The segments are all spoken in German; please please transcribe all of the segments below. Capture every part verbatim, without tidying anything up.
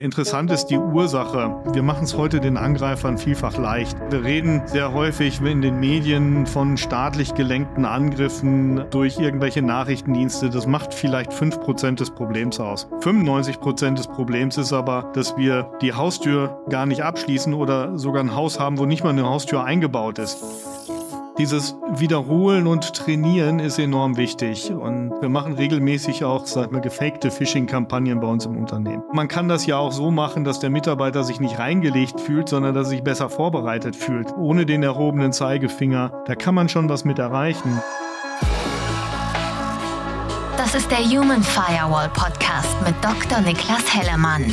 Interessant ist die Ursache. Wir machen es heute den Angreifern vielfach leicht. Wir reden sehr häufig in den Medien von staatlich gelenkten Angriffen durch irgendwelche Nachrichtendienste. Das macht vielleicht fünf Prozent des Problems aus. fünfundneunzig Prozent des Problems ist aber, dass wir die Haustür gar nicht abschließen oder sogar ein Haus haben, wo nicht mal eine Haustür eingebaut ist. Dieses Wiederholen und Trainieren ist enorm wichtig und wir machen regelmäßig auch, sag mal, gefakte Phishing-Kampagnen bei uns im Unternehmen. Man kann das ja auch so machen, dass der Mitarbeiter sich nicht reingelegt fühlt, sondern dass er sich besser vorbereitet fühlt. Ohne den erhobenen Zeigefinger, da kann man schon was mit erreichen. Das ist der Human Firewall Podcast mit Doktor Niklas Hellemann.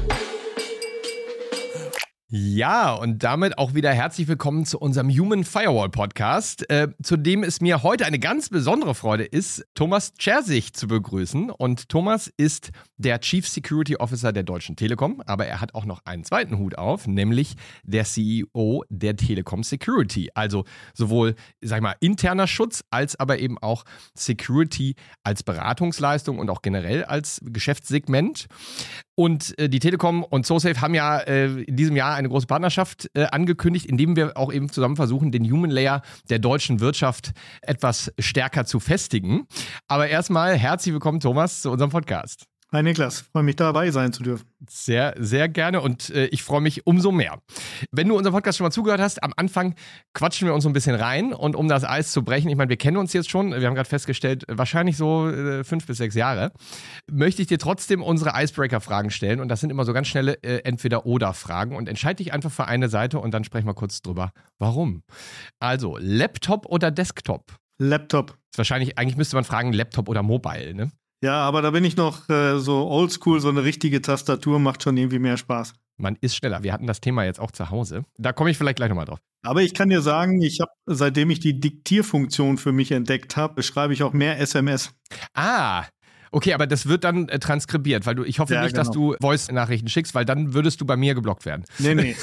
Ja, und damit auch wieder herzlich willkommen zu unserem Human Firewall Podcast, äh, zu dem es mir heute eine ganz besondere Freude ist, Thomas Czersich zu begrüßen. Und Thomas ist der Chief Security Officer der Deutschen Telekom, aber er hat auch noch einen zweiten Hut auf, nämlich der C E O der Telekom Security. Also sowohl, sag ich mal, interner Schutz, als aber eben auch Security als Beratungsleistung und auch generell als Geschäftssegment. Und äh, die Telekom und SoSafe haben ja äh, in diesem Jahr eine große Partnerschaft äh, angekündigt, indem wir auch eben zusammen versuchen, den Human Layer der deutschen Wirtschaft etwas stärker zu festigen. Aber erstmal herzlich willkommen, Thomas, zu unserem Podcast. Hi Niklas, freue mich dabei sein zu dürfen. Sehr, sehr gerne und äh, ich freue mich umso mehr. Wenn du unserem Podcast schon mal zugehört hast, am Anfang quatschen wir uns so ein bisschen rein und um das Eis zu brechen, ich meine, wir kennen uns jetzt schon, wir haben gerade festgestellt, wahrscheinlich so äh, fünf bis sechs Jahre, möchte ich dir trotzdem unsere Icebreaker-Fragen stellen und das sind immer so ganz schnelle äh, Entweder-Oder-Fragen und entscheide dich einfach für eine Seite und dann sprechen wir kurz drüber, warum. Also, Laptop oder Desktop? Laptop. Das ist wahrscheinlich, eigentlich müsste man fragen, Laptop oder Mobile, ne? Ja, aber da bin ich noch äh, so oldschool, so eine richtige Tastatur macht schon irgendwie mehr Spaß. Man ist schneller. Wir hatten das Thema jetzt auch zu Hause. Da komme ich vielleicht gleich nochmal drauf. Aber ich kann dir sagen, ich habe, seitdem ich die Diktierfunktion für mich entdeckt habe, schreibe ich auch mehr S M S. Ah, okay, aber das wird dann äh, transkribiert, weil du, ich hoffe Ja, nicht, genau. dass du Voice-Nachrichten schickst, weil dann würdest du bei mir geblockt werden. Nee, nee.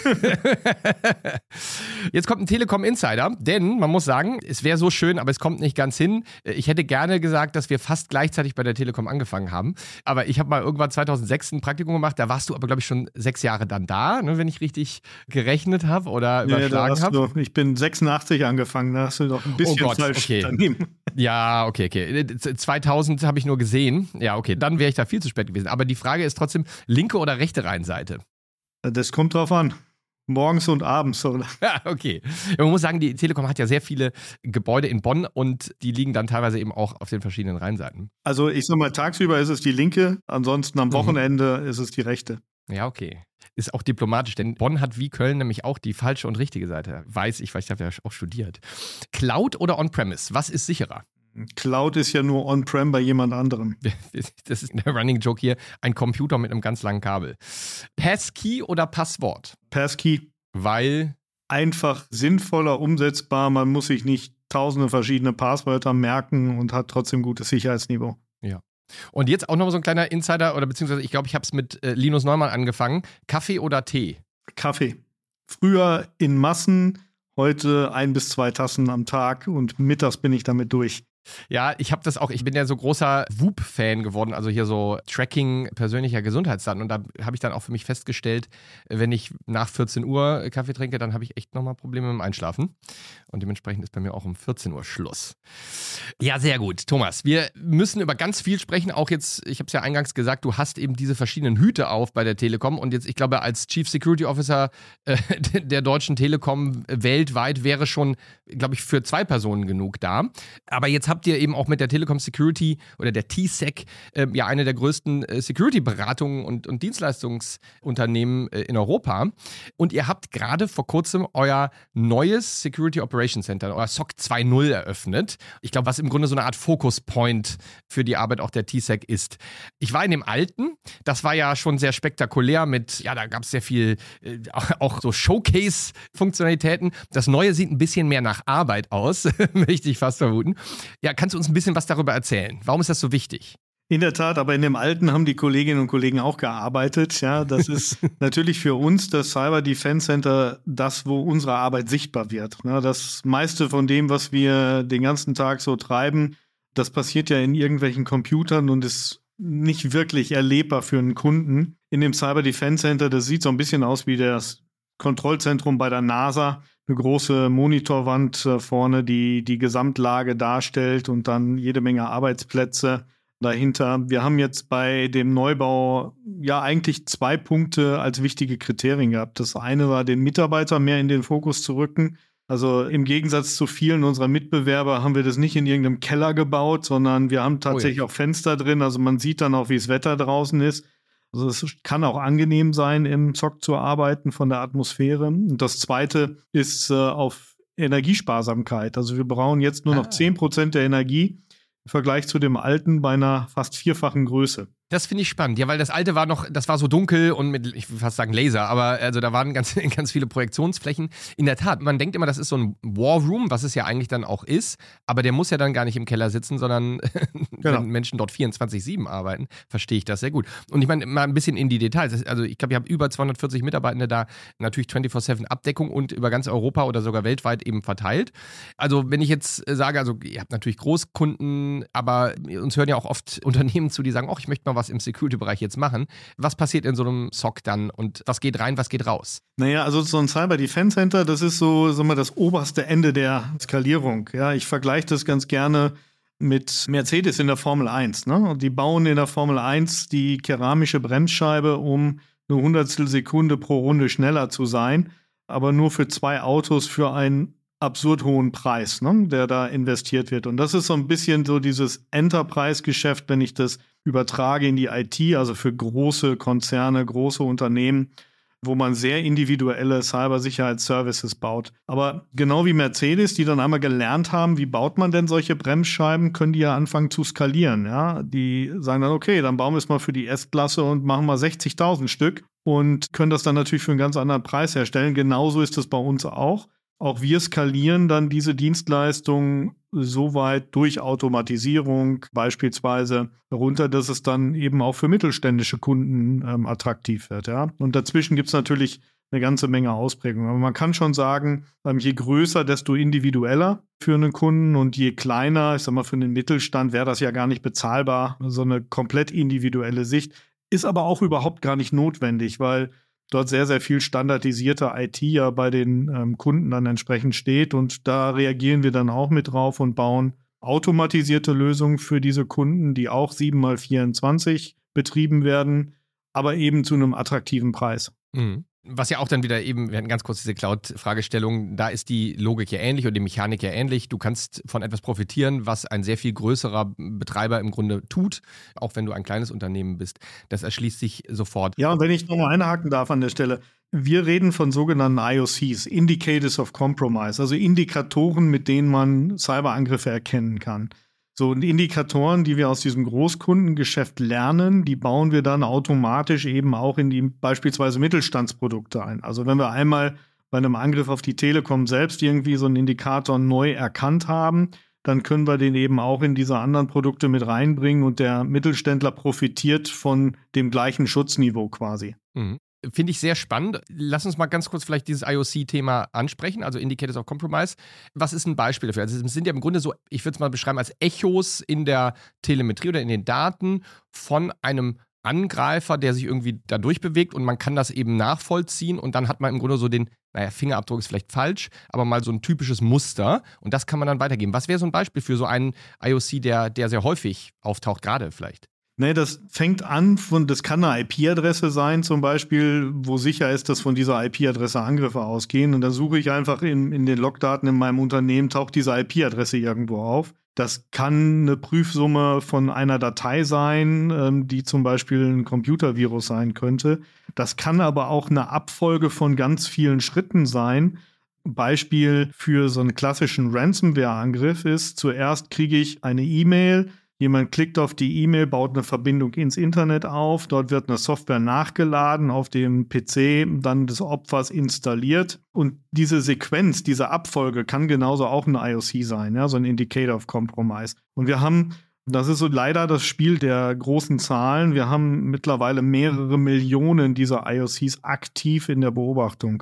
Jetzt kommt ein Telekom-Insider, denn man muss sagen, es wäre so schön, aber es kommt nicht ganz hin. Ich hätte gerne gesagt, dass wir fast gleichzeitig bei der Telekom angefangen haben, aber ich habe mal irgendwann zweitausendsechs ein Praktikum gemacht, da warst du aber, glaube ich, schon sechs Jahre dann da, ne, wenn ich richtig gerechnet habe oder Nee, überschlagen habe. Ich bin sechsundachtzig angefangen, da hast du doch ein bisschen Oh Gott, falsch okay. daneben. Ja, okay, okay. zweitausend habe ich nur gesehen. Ja, okay, dann wäre ich da viel zu spät gewesen. Aber die Frage ist trotzdem, linke oder rechte Rheinseite? Das kommt drauf an. Morgens und abends, oder? Ja, okay. Man muss sagen, die Telekom hat ja sehr viele Gebäude in Bonn und die liegen dann teilweise eben auch auf den verschiedenen Rheinseiten. Also ich sag mal, tagsüber ist es die linke, ansonsten am Wochenende mhm. ist es die rechte. Ja, okay. Ist auch diplomatisch, denn Bonn hat wie Köln nämlich auch die falsche und richtige Seite. Weiß ich, weil ich habe ja auch studiert. Cloud oder On-Premise? Was ist sicherer? Cloud ist ja nur On-Prem bei jemand anderem. Das ist der Running Joke hier. Ein Computer mit einem ganz langen Kabel. Passkey oder Passwort? Passkey. Weil? Einfach sinnvoller umsetzbar. Man muss sich nicht tausende verschiedene Passwörter merken und hat trotzdem gutes Sicherheitsniveau. Ja. Und jetzt auch noch so ein kleiner Insider, oder beziehungsweise ich glaube, ich habe es mit äh, Linus Neumann angefangen. Kaffee oder Tee? Kaffee. Früher in Massen, heute ein bis zwei Tassen am Tag und mittags bin ich damit durch. Ja, ich habe das auch, ich bin ja so großer Whoop-Fan geworden, also hier so Tracking persönlicher Gesundheitsdaten und da habe ich dann auch für mich festgestellt, wenn ich nach vierzehn Uhr Kaffee trinke, dann habe ich echt nochmal Probleme mit dem Einschlafen und dementsprechend ist bei mir auch um vierzehn Uhr Schluss. Ja, sehr gut. Thomas, wir müssen über ganz viel sprechen, auch jetzt, ich habe es ja eingangs gesagt, du hast eben diese verschiedenen Hüte auf bei der Telekom und jetzt, ich glaube, als Chief Security Officer äh, der Deutschen Telekom weltweit wäre schon, glaube ich, für zwei Personen genug da, aber jetzt habt ihr eben auch mit der Telekom Security oder der T S E C äh, ja eine der größten äh, Security-Beratungen und, und Dienstleistungsunternehmen äh, in Europa. Und ihr habt gerade vor kurzem euer neues Security Operations Center, euer S O C zwei Punkt null eröffnet. Ich glaube, was im Grunde so eine Art Focus-Point für die Arbeit auch der T S E C ist. Ich war in dem alten, das war ja schon sehr spektakulär mit, ja, da gab es sehr viel, äh, auch so Showcase-Funktionalitäten. Das neue sieht ein bisschen mehr nach Arbeit aus, möchte ich fast vermuten. Ja, kannst du uns ein bisschen was darüber erzählen? Warum ist das so wichtig? In der Tat, aber in dem Alten haben die Kolleginnen und Kollegen auch gearbeitet. Ja, das ist natürlich für uns das Cyber Defense Center das, wo unsere Arbeit sichtbar wird. Das meiste von dem, was wir den ganzen Tag so treiben, das passiert ja in irgendwelchen Computern und ist nicht wirklich erlebbar für einen Kunden. in dem Cyber Defense Center. Das sieht so ein bisschen aus wie das Kontrollzentrum bei der NASA. Eine große Monitorwand äh, vorne, die die Gesamtlage darstellt und dann jede Menge Arbeitsplätze dahinter. Wir haben jetzt bei dem Neubau ja eigentlich zwei Punkte als wichtige Kriterien gehabt. Das eine war, den Mitarbeiter mehr in den Fokus zu rücken. Also im Gegensatz zu vielen unserer Mitbewerber haben wir das nicht in irgendeinem Keller gebaut, sondern wir haben tatsächlich oh ja. auch Fenster drin. Also man sieht dann auch, wie das Wetter draußen ist. Also es kann auch angenehm sein, im S O C zu arbeiten von der Atmosphäre. Und das zweite ist äh, auf Energiesparsamkeit. Also wir brauchen jetzt nur noch ah. zehn Prozent der Energie im Vergleich zu dem alten bei einer fast vierfachen Größe. Das finde ich spannend, ja, weil das alte war noch, das war so dunkel und mit, ich will fast sagen Laser, aber also da waren ganz, ganz viele Projektionsflächen. In der Tat, man denkt immer, das ist so ein War Room, was es ja eigentlich dann auch ist, aber der muss ja dann gar nicht im Keller sitzen, sondern genau. wenn Menschen dort vierundzwanzig sieben arbeiten, verstehe ich das sehr gut. Und ich meine, mal ein bisschen in die Details. Also ich glaube, ich habe über zweihundertvierzig Mitarbeitende da, natürlich vierundzwanzig sieben Abdeckung und über ganz Europa oder sogar weltweit eben verteilt. Also wenn ich jetzt sage, also ihr habt natürlich Großkunden, aber uns hören ja auch oft Unternehmen zu, die sagen, ach, ich möchte mal was im Security-Bereich jetzt machen. Was passiert in so einem S O C dann und was geht rein, was geht raus? Naja, also so ein Cyber Defense Center, das ist so, sagen wir, das oberste Ende der Skalierung. Ja, ich vergleiche das ganz gerne mit Mercedes in der Formel eins. Ne? Die bauen in der Formel eins die keramische Bremsscheibe, um eine Hundertstel Sekunde pro Runde schneller zu sein, aber nur für zwei Autos für einen absurd hohen Preis, ne, der da investiert wird. Und das ist so ein bisschen so dieses Enterprise-Geschäft, wenn ich das übertrage in die I T, also für große Konzerne, große Unternehmen, wo man sehr individuelle Cybersicherheitsservices baut. Aber genau wie Mercedes, die dann einmal gelernt haben, wie baut man denn solche Bremsscheiben, können die ja anfangen zu skalieren. Ja? Die sagen dann, okay, dann bauen wir es mal für die S-Klasse und machen mal sechzigtausend Stück und können das dann natürlich für einen ganz anderen Preis herstellen. Genauso ist es bei uns auch. Auch wir skalieren dann diese Dienstleistungen so weit durch Automatisierung beispielsweise runter, dass es dann eben auch für mittelständische Kunden ähm, attraktiv wird. Ja? Und dazwischen gibt es natürlich eine ganze Menge Ausprägungen. Aber man kann schon sagen, ähm, je größer, desto individueller für einen Kunden und je kleiner, ich sag mal für einen Mittelstand, wäre das ja gar nicht bezahlbar. So eine komplett individuelle Sicht ist aber auch überhaupt gar nicht notwendig, weil dort sehr, sehr viel standardisierte I T ja bei den ähm, Kunden dann entsprechend steht. Und da reagieren wir dann auch mit drauf und bauen automatisierte Lösungen für diese Kunden, die auch sieben mal vierundzwanzig betrieben werden, aber eben zu einem attraktiven Preis. Mhm. Was ja auch dann wieder eben, wir hatten ganz kurz diese Cloud-Fragestellung, da ist die Logik ja ähnlich und die Mechanik ja ähnlich. Du kannst von etwas profitieren, was ein sehr viel größerer Betreiber im Grunde tut, auch wenn du ein kleines Unternehmen bist. Das erschließt sich sofort. Ja, und wenn ich nochmal einhaken darf an der Stelle, wir reden von sogenannten I O Cs, Indicators of Compromise, also Indikatoren, mit denen man Cyberangriffe erkennen kann. So, und Indikatoren, die wir aus diesem Großkundengeschäft lernen, die bauen wir dann automatisch eben auch in die beispielsweise Mittelstandsprodukte ein. Also wenn wir einmal bei einem Angriff auf die Telekom selbst irgendwie so einen Indikator neu erkannt haben, dann können wir den eben auch in diese anderen Produkte mit reinbringen und der Mittelständler profitiert von dem gleichen Schutzniveau quasi. Mhm. Finde ich sehr spannend. Lass uns mal ganz kurz vielleicht dieses I O C-Thema ansprechen, also Indicators of Compromise. Was ist ein Beispiel dafür? Also es sind ja im Grunde so, ich würde es mal beschreiben, als Echos in der Telemetrie oder in den Daten von einem Angreifer, der sich irgendwie da durchbewegt und man kann das eben nachvollziehen und dann hat man im Grunde so den, naja, Fingerabdruck ist vielleicht falsch, aber mal so ein typisches Muster und das kann man dann weitergeben. Was wäre so ein Beispiel für so einen I O C, der, der sehr häufig auftaucht, gerade vielleicht? Nee, das fängt an von, das kann eine I P-Adresse sein zum Beispiel, wo sicher ist, dass von dieser I P-Adresse Angriffe ausgehen. Und dann suche ich einfach in, in den Logdaten in meinem Unternehmen, taucht diese I P-Adresse irgendwo auf. Das kann eine Prüfsumme von einer Datei sein, ähm, die zum Beispiel ein Computervirus sein könnte. Das kann aber auch eine Abfolge von ganz vielen Schritten sein. Beispiel für so einen klassischen Ransomware-Angriff ist, zuerst kriege ich eine E-Mail. Jemand klickt auf die E-Mail, baut eine Verbindung ins Internet auf. Dort wird eine Software nachgeladen, auf dem P C dann des Opfers installiert. Und diese Sequenz, diese Abfolge kann genauso auch ein I O C sein, ja, so ein Indicator of Compromise. Und wir haben, das ist so leider das Spiel der großen Zahlen, wir haben mittlerweile mehrere Millionen dieser I O Cs aktiv in der Beobachtung.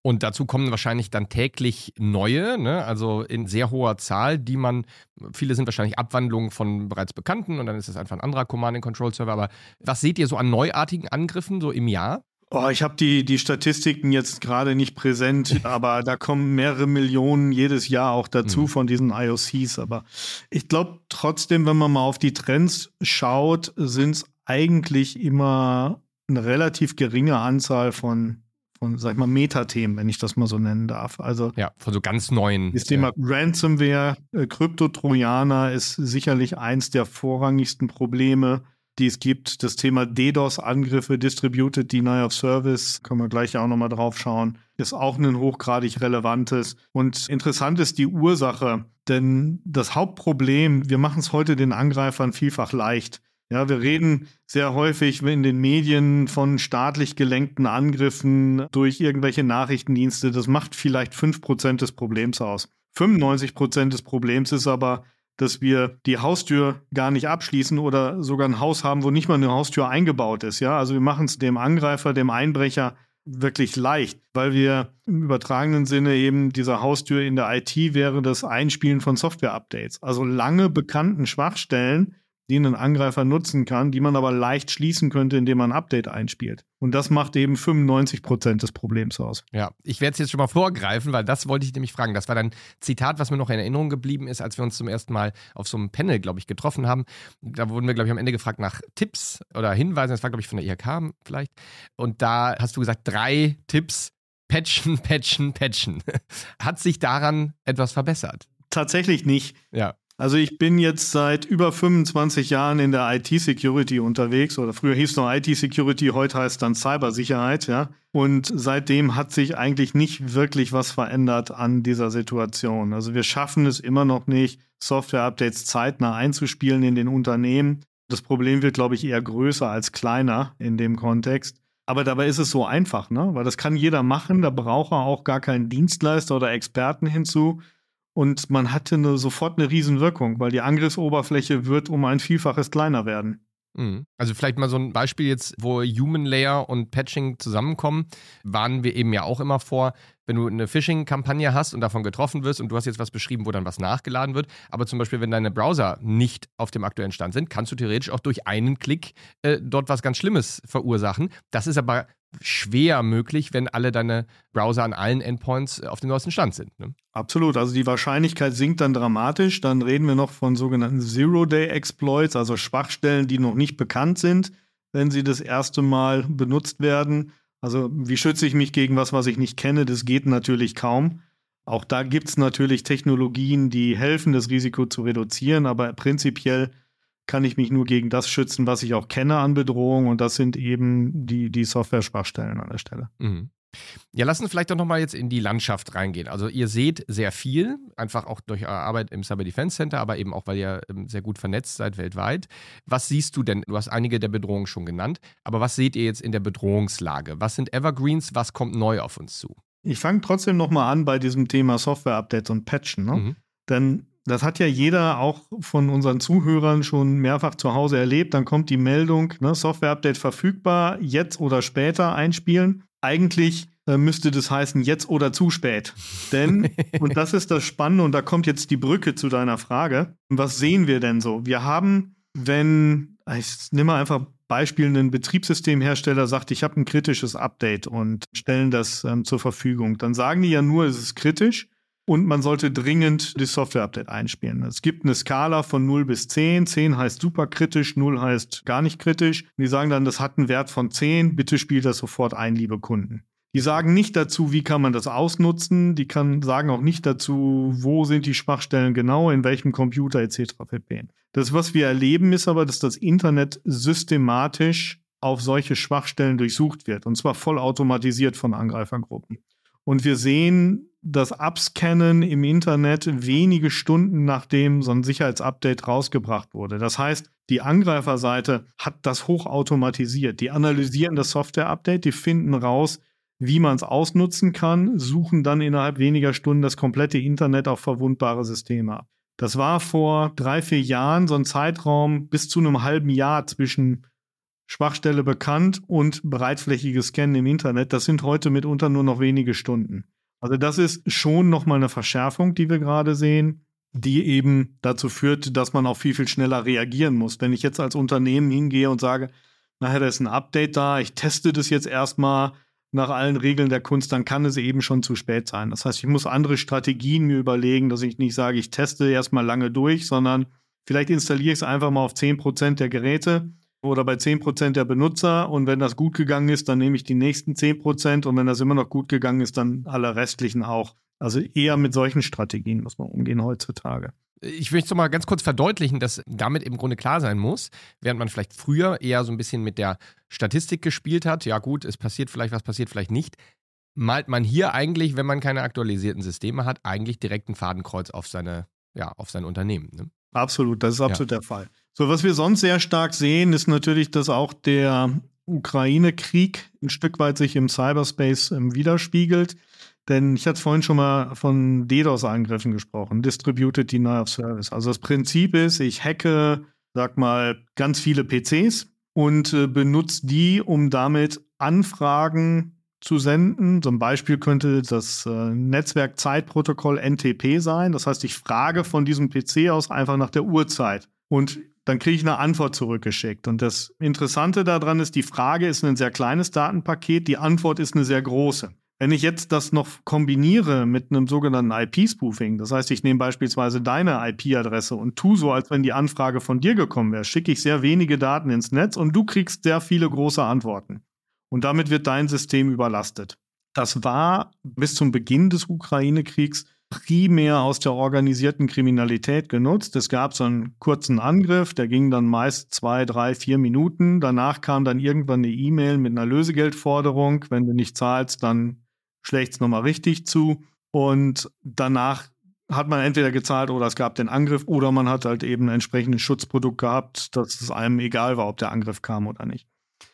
Und dazu kommen wahrscheinlich dann täglich neue, ne? Also in sehr hoher Zahl, die man, viele sind wahrscheinlich Abwandlungen von bereits bekannten und dann ist es einfach ein anderer Command-and-Control-Server. Aber was seht ihr so an neuartigen Angriffen so im Jahr? Oh, ich habe die, die Statistiken jetzt gerade nicht präsent, aber da kommen mehrere Millionen jedes Jahr auch dazu mhm. von diesen I O Cs. Aber ich glaube trotzdem, wenn man mal auf die Trends schaut, sind es eigentlich immer eine relativ geringe Anzahl von von, sag ich mal, Metathemen, wenn ich das mal so nennen darf. Also ja, von so ganz neuen. Das Thema ja. Ransomware, äh, Kryptotrojaner ist sicherlich eins der vorrangigsten Probleme, die es gibt. Das Thema DDoS-Angriffe, Distributed Denial of Service, können wir gleich auch nochmal drauf schauen, ist auch ein hochgradig relevantes. Und interessant ist die Ursache, denn das Hauptproblem, wir machen es heute den Angreifern vielfach leicht. Ja, wir reden sehr häufig in den Medien von staatlich gelenkten Angriffen durch irgendwelche Nachrichtendienste. Das macht vielleicht fünf Prozent des Problems aus. fünfundneunzig Prozent des Problems ist aber, dass wir die Haustür gar nicht abschließen oder sogar ein Haus haben, wo nicht mal eine Haustür eingebaut ist. Ja, also wir machen es dem Angreifer, dem Einbrecher wirklich leicht, weil wir im übertragenen Sinne eben diese Haustür in der I T wäre das Einspielen von Software-Updates. Also lange bekannten Schwachstellen, die ein Angreifer nutzen kann, die man aber leicht schließen könnte, indem man ein Update einspielt. Und das macht eben fünfundneunzig Prozent des Problems aus. Ja, ich werde es jetzt schon mal vorgreifen, weil das wollte ich nämlich fragen. Das war dann ein Zitat, was mir noch in Erinnerung geblieben ist, als wir uns zum ersten Mal auf so einem Panel, glaube ich, getroffen haben. Da wurden wir, glaube ich, am Ende gefragt nach Tipps oder Hinweisen. Das war, glaube ich, von der I H K vielleicht. Und da hast du gesagt, drei Tipps, patchen, patchen, patchen. Hat sich daran etwas verbessert? Tatsächlich nicht. Ja. Also ich bin jetzt seit über fünfundzwanzig Jahren in der I T-Security unterwegs, oder früher hieß es noch I T-Security, heute heißt es dann Cybersicherheit, ja. Und seitdem hat sich eigentlich nicht wirklich was verändert an dieser Situation. Also wir schaffen es immer noch nicht, Software-Updates zeitnah einzuspielen in den Unternehmen. Das Problem wird, glaube ich, eher größer als kleiner in dem Kontext. Aber dabei ist es so einfach, ne? Weil das kann jeder machen, da braucht er auch gar keinen Dienstleister oder Experten hinzu. Und man hatte eine, sofort eine Riesenwirkung, weil die Angriffsoberfläche wird um ein Vielfaches kleiner werden. Also vielleicht mal so ein Beispiel jetzt, wo Human Layer und Patching zusammenkommen, warnen wir eben ja auch immer vor, wenn du eine Phishing-Kampagne hast und davon getroffen wirst und du hast jetzt was beschrieben, wo dann was nachgeladen wird, aber zum Beispiel, wenn deine Browser nicht auf dem aktuellen Stand sind, kannst du theoretisch auch durch einen Klick äh, dort was ganz Schlimmes verursachen. Das ist aber schwer möglich, wenn alle deine Browser an allen Endpoints auf dem neuesten Stand sind. Ne? Absolut, also die Wahrscheinlichkeit sinkt dann dramatisch. Dann reden wir noch von sogenannten Zero-Day-Exploits, also Schwachstellen, die noch nicht bekannt sind, wenn sie das erste Mal benutzt werden. Also wie schütze ich mich gegen was, was ich nicht kenne? Das geht natürlich kaum. Auch da gibt es natürlich Technologien, die helfen, das Risiko zu reduzieren, aber prinzipiell kann ich mich nur gegen das schützen, was ich auch kenne an Bedrohung, und das sind eben die, die Software-Schwachstellen an der Stelle. Mhm. Ja, lass uns vielleicht doch nochmal jetzt in die Landschaft reingehen. Also ihr seht sehr viel, einfach auch durch eure Arbeit im Cyber Defense Center, aber eben auch, weil ihr sehr gut vernetzt seid weltweit. Was siehst du denn? Du hast einige der Bedrohungen schon genannt, aber was seht ihr jetzt in der Bedrohungslage? Was sind Evergreens? Was kommt neu auf uns zu? Ich fange trotzdem nochmal an bei diesem Thema Software-Updates und Patchen, ne? Mhm. Denn das hat ja jeder auch von unseren Zuhörern schon mehrfach zu Hause erlebt. Dann kommt die Meldung, ne, Software-Update verfügbar, jetzt oder später einspielen. Eigentlich äh, müsste das heißen, jetzt oder zu spät. Denn, und das ist das Spannende, und da kommt jetzt die Brücke zu deiner Frage, was sehen wir denn so? Wir haben, wenn, ich nehme mal einfach Beispiel, ein Betriebssystemhersteller sagt, ich habe ein kritisches Update und stellen das ähm, zur Verfügung. Dann sagen die ja nur, es ist kritisch. Und man sollte dringend das Software-Update einspielen. Es gibt eine Skala von null bis zehn. zehn heißt super kritisch, null heißt gar nicht kritisch. Und die sagen dann, das hat einen Wert von zehn. Bitte spielt das sofort ein, liebe Kunden. Die sagen nicht dazu, wie kann man das ausnutzen. Die kann, sagen auch nicht dazu, wo sind die Schwachstellen genau, in welchem Computer et cetera pp. Das, was wir erleben, ist aber, dass das Internet systematisch auf solche Schwachstellen durchsucht wird. Und zwar vollautomatisiert von Angreifergruppen. Und wir sehen das Abscannen im Internet wenige Stunden, nachdem so ein Sicherheitsupdate rausgebracht wurde. Das heißt, die Angreiferseite hat das hochautomatisiert. Die analysieren das Software-Update, die finden raus, wie man es ausnutzen kann, suchen dann innerhalb weniger Stunden das komplette Internet auf verwundbare Systeme ab. Das war vor drei, vier Jahren so ein Zeitraum bis zu einem halben Jahr zwischen Schwachstelle bekannt und breitflächiges Scannen im Internet, das sind heute mitunter nur noch wenige Stunden. Also das ist schon nochmal eine Verschärfung, die wir gerade sehen, die eben dazu führt, dass man auch viel, viel schneller reagieren muss. Wenn ich jetzt als Unternehmen hingehe und sage, nachher da ist ein Update da, ich teste das jetzt erstmal nach allen Regeln der Kunst, dann kann es eben schon zu spät sein. Das heißt, ich muss andere Strategien mir überlegen, dass ich nicht sage, ich teste erstmal lange durch, sondern vielleicht installiere ich es einfach mal auf zehn Prozent der Geräte oder bei zehn Prozent der Benutzer, und wenn das gut gegangen ist, dann nehme ich die nächsten zehn Prozent, und wenn das immer noch gut gegangen ist, dann alle restlichen auch. Also eher mit solchen Strategien muss man umgehen heutzutage. Ich möchte noch mal ganz kurz verdeutlichen, dass damit im Grunde klar sein muss, während man vielleicht früher eher so ein bisschen mit der Statistik gespielt hat, ja gut, es passiert vielleicht, was passiert vielleicht nicht, malt man hier eigentlich, wenn man keine aktualisierten Systeme hat, eigentlich direkt ein Fadenkreuz auf seine, ja, auf sein Unternehmen. Ne? Absolut, das ist absolut ja. der Fall. So, was wir sonst sehr stark sehen, ist natürlich, dass auch der Ukraine-Krieg ein Stück weit sich im Cyberspace ähm, widerspiegelt. Denn ich hatte vorhin schon mal von DDoS-Angriffen gesprochen, Distributed Denial of Service. Also das Prinzip ist, ich hacke, sag mal, ganz viele P Cs und äh, benutze die, um damit Anfragen zu senden. Zum Beispiel könnte das äh, Netzwerkzeitprotokoll N T P sein. Das heißt, ich frage von diesem P C aus einfach nach der Uhrzeit. Und dann kriege ich eine Antwort zurückgeschickt. Und das Interessante daran ist, die Frage ist ein sehr kleines Datenpaket, die Antwort ist eine sehr große. Wenn ich jetzt das noch kombiniere mit einem sogenannten I P-Spoofing, das heißt, ich nehme beispielsweise deine I P-Adresse und tue so, als wenn die Anfrage von dir gekommen wäre, schicke ich sehr wenige Daten ins Netz und du kriegst sehr viele große Antworten. Und damit wird dein System überlastet. Das war bis zum Beginn des Ukraine-Kriegs primär aus der organisierten Kriminalität genutzt. Es gab so einen kurzen Angriff, der ging dann meist zwei, drei, vier Minuten. Danach kam dann irgendwann eine E-Mail mit einer Lösegeldforderung. Wenn du nicht zahlst, dann schlägt es nochmal richtig zu. Und danach hat man entweder gezahlt oder es gab den Angriff oder man hat halt eben ein entsprechendes Schutzprodukt gehabt, dass es einem egal war, ob der Angriff kam oder nicht.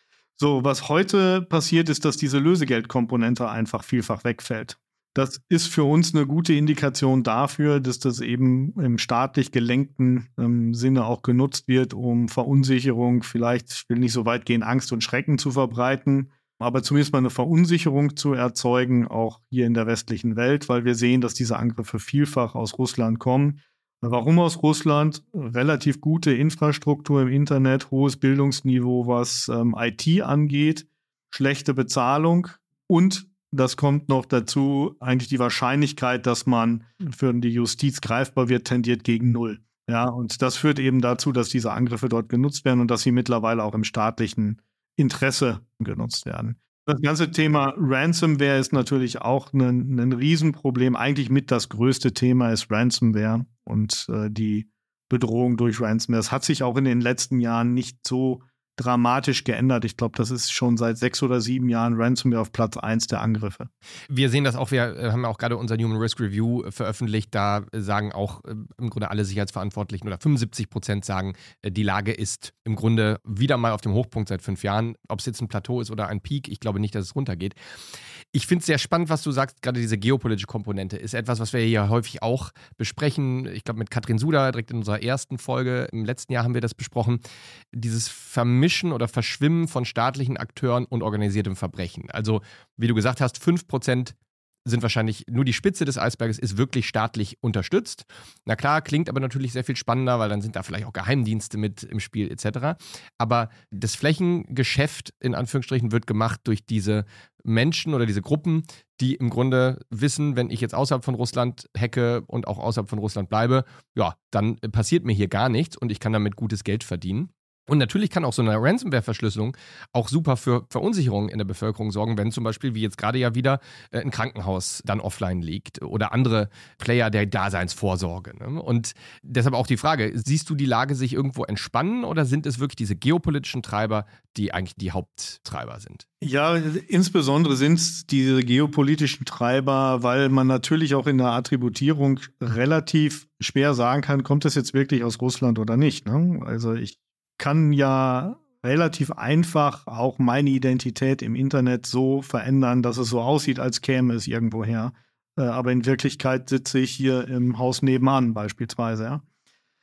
So, was heute passiert, ist, dass diese Lösegeldkomponente einfach vielfach wegfällt. Das ist für uns eine gute Indikation dafür, dass das eben im staatlich gelenkten ähm, Sinne auch genutzt wird, um Verunsicherung, vielleicht, ich will nicht so weit gehen, Angst und Schrecken zu verbreiten, aber zumindest mal eine Verunsicherung zu erzeugen, auch hier in der westlichen Welt, weil wir sehen, dass diese Angriffe vielfach aus Russland kommen. Warum aus Russland? Relativ gute Infrastruktur im Internet, hohes Bildungsniveau, was ähm, I T angeht, schlechte Bezahlung und das kommt noch dazu, eigentlich die Wahrscheinlichkeit, dass man für die Justiz greifbar wird, tendiert gegen null. Ja, und das führt eben dazu, dass diese Angriffe dort genutzt werden und dass sie mittlerweile auch im staatlichen Interesse genutzt werden. Das ganze Thema Ransomware ist natürlich auch ein, ein Riesenproblem. Eigentlich mit das größte Thema ist Ransomware und äh, die Bedrohung durch Ransomware. Das hat sich auch in den letzten Jahren nicht so dramatisch geändert. Ich glaube, das ist schon seit sechs oder sieben Jahren Ransomware auf Platz eins der Angriffe. Wir sehen das auch, wir haben ja auch gerade unser Human Risk Review veröffentlicht, da sagen auch im Grunde alle Sicherheitsverantwortlichen oder fünfundsiebzig Prozent sagen, die Lage ist im Grunde wieder mal auf dem Hochpunkt seit fünf Jahren. Ob es jetzt ein Plateau ist oder ein Peak, ich glaube nicht, dass es runtergeht. Ich finde es sehr spannend, was du sagst, gerade diese geopolitische Komponente ist etwas, was wir hier häufig auch besprechen. Ich glaube, mit Katrin Suder direkt in unserer ersten Folge im letzten Jahr haben wir das besprochen. Dieses Vermischen oder Verschwimmen von staatlichen Akteuren und organisiertem Verbrechen. Also, wie du gesagt hast, fünf Prozent sind wahrscheinlich, nur die Spitze des Eisberges ist wirklich staatlich unterstützt. Na klar, klingt aber natürlich sehr viel spannender, weil dann sind da vielleicht auch Geheimdienste mit im Spiel et cetera. Aber das Flächengeschäft, in Anführungsstrichen, wird gemacht durch diese Menschen oder diese Gruppen, die im Grunde wissen, wenn ich jetzt außerhalb von Russland hacke und auch außerhalb von Russland bleibe, ja, dann passiert mir hier gar nichts und ich kann damit gutes Geld verdienen. Und natürlich kann auch so eine Ransomware-Verschlüsselung auch super für Verunsicherung in der Bevölkerung sorgen, wenn zum Beispiel, wie jetzt gerade ja wieder, ein Krankenhaus dann offline liegt oder andere Player der Daseinsvorsorge. Ne? Und deshalb auch die Frage, siehst du die Lage sich irgendwo entspannen oder sind es wirklich diese geopolitischen Treiber, die eigentlich die Haupttreiber sind? Ja, insbesondere sind es diese geopolitischen Treiber, weil man natürlich auch in der Attributierung relativ schwer sagen kann, kommt das jetzt wirklich aus Russland oder nicht. Ne? Also ich kann ja relativ einfach auch meine Identität im Internet so verändern, dass es so aussieht, als käme es irgendwo her. Äh, aber in Wirklichkeit sitze ich hier im Haus nebenan beispielsweise. Ja?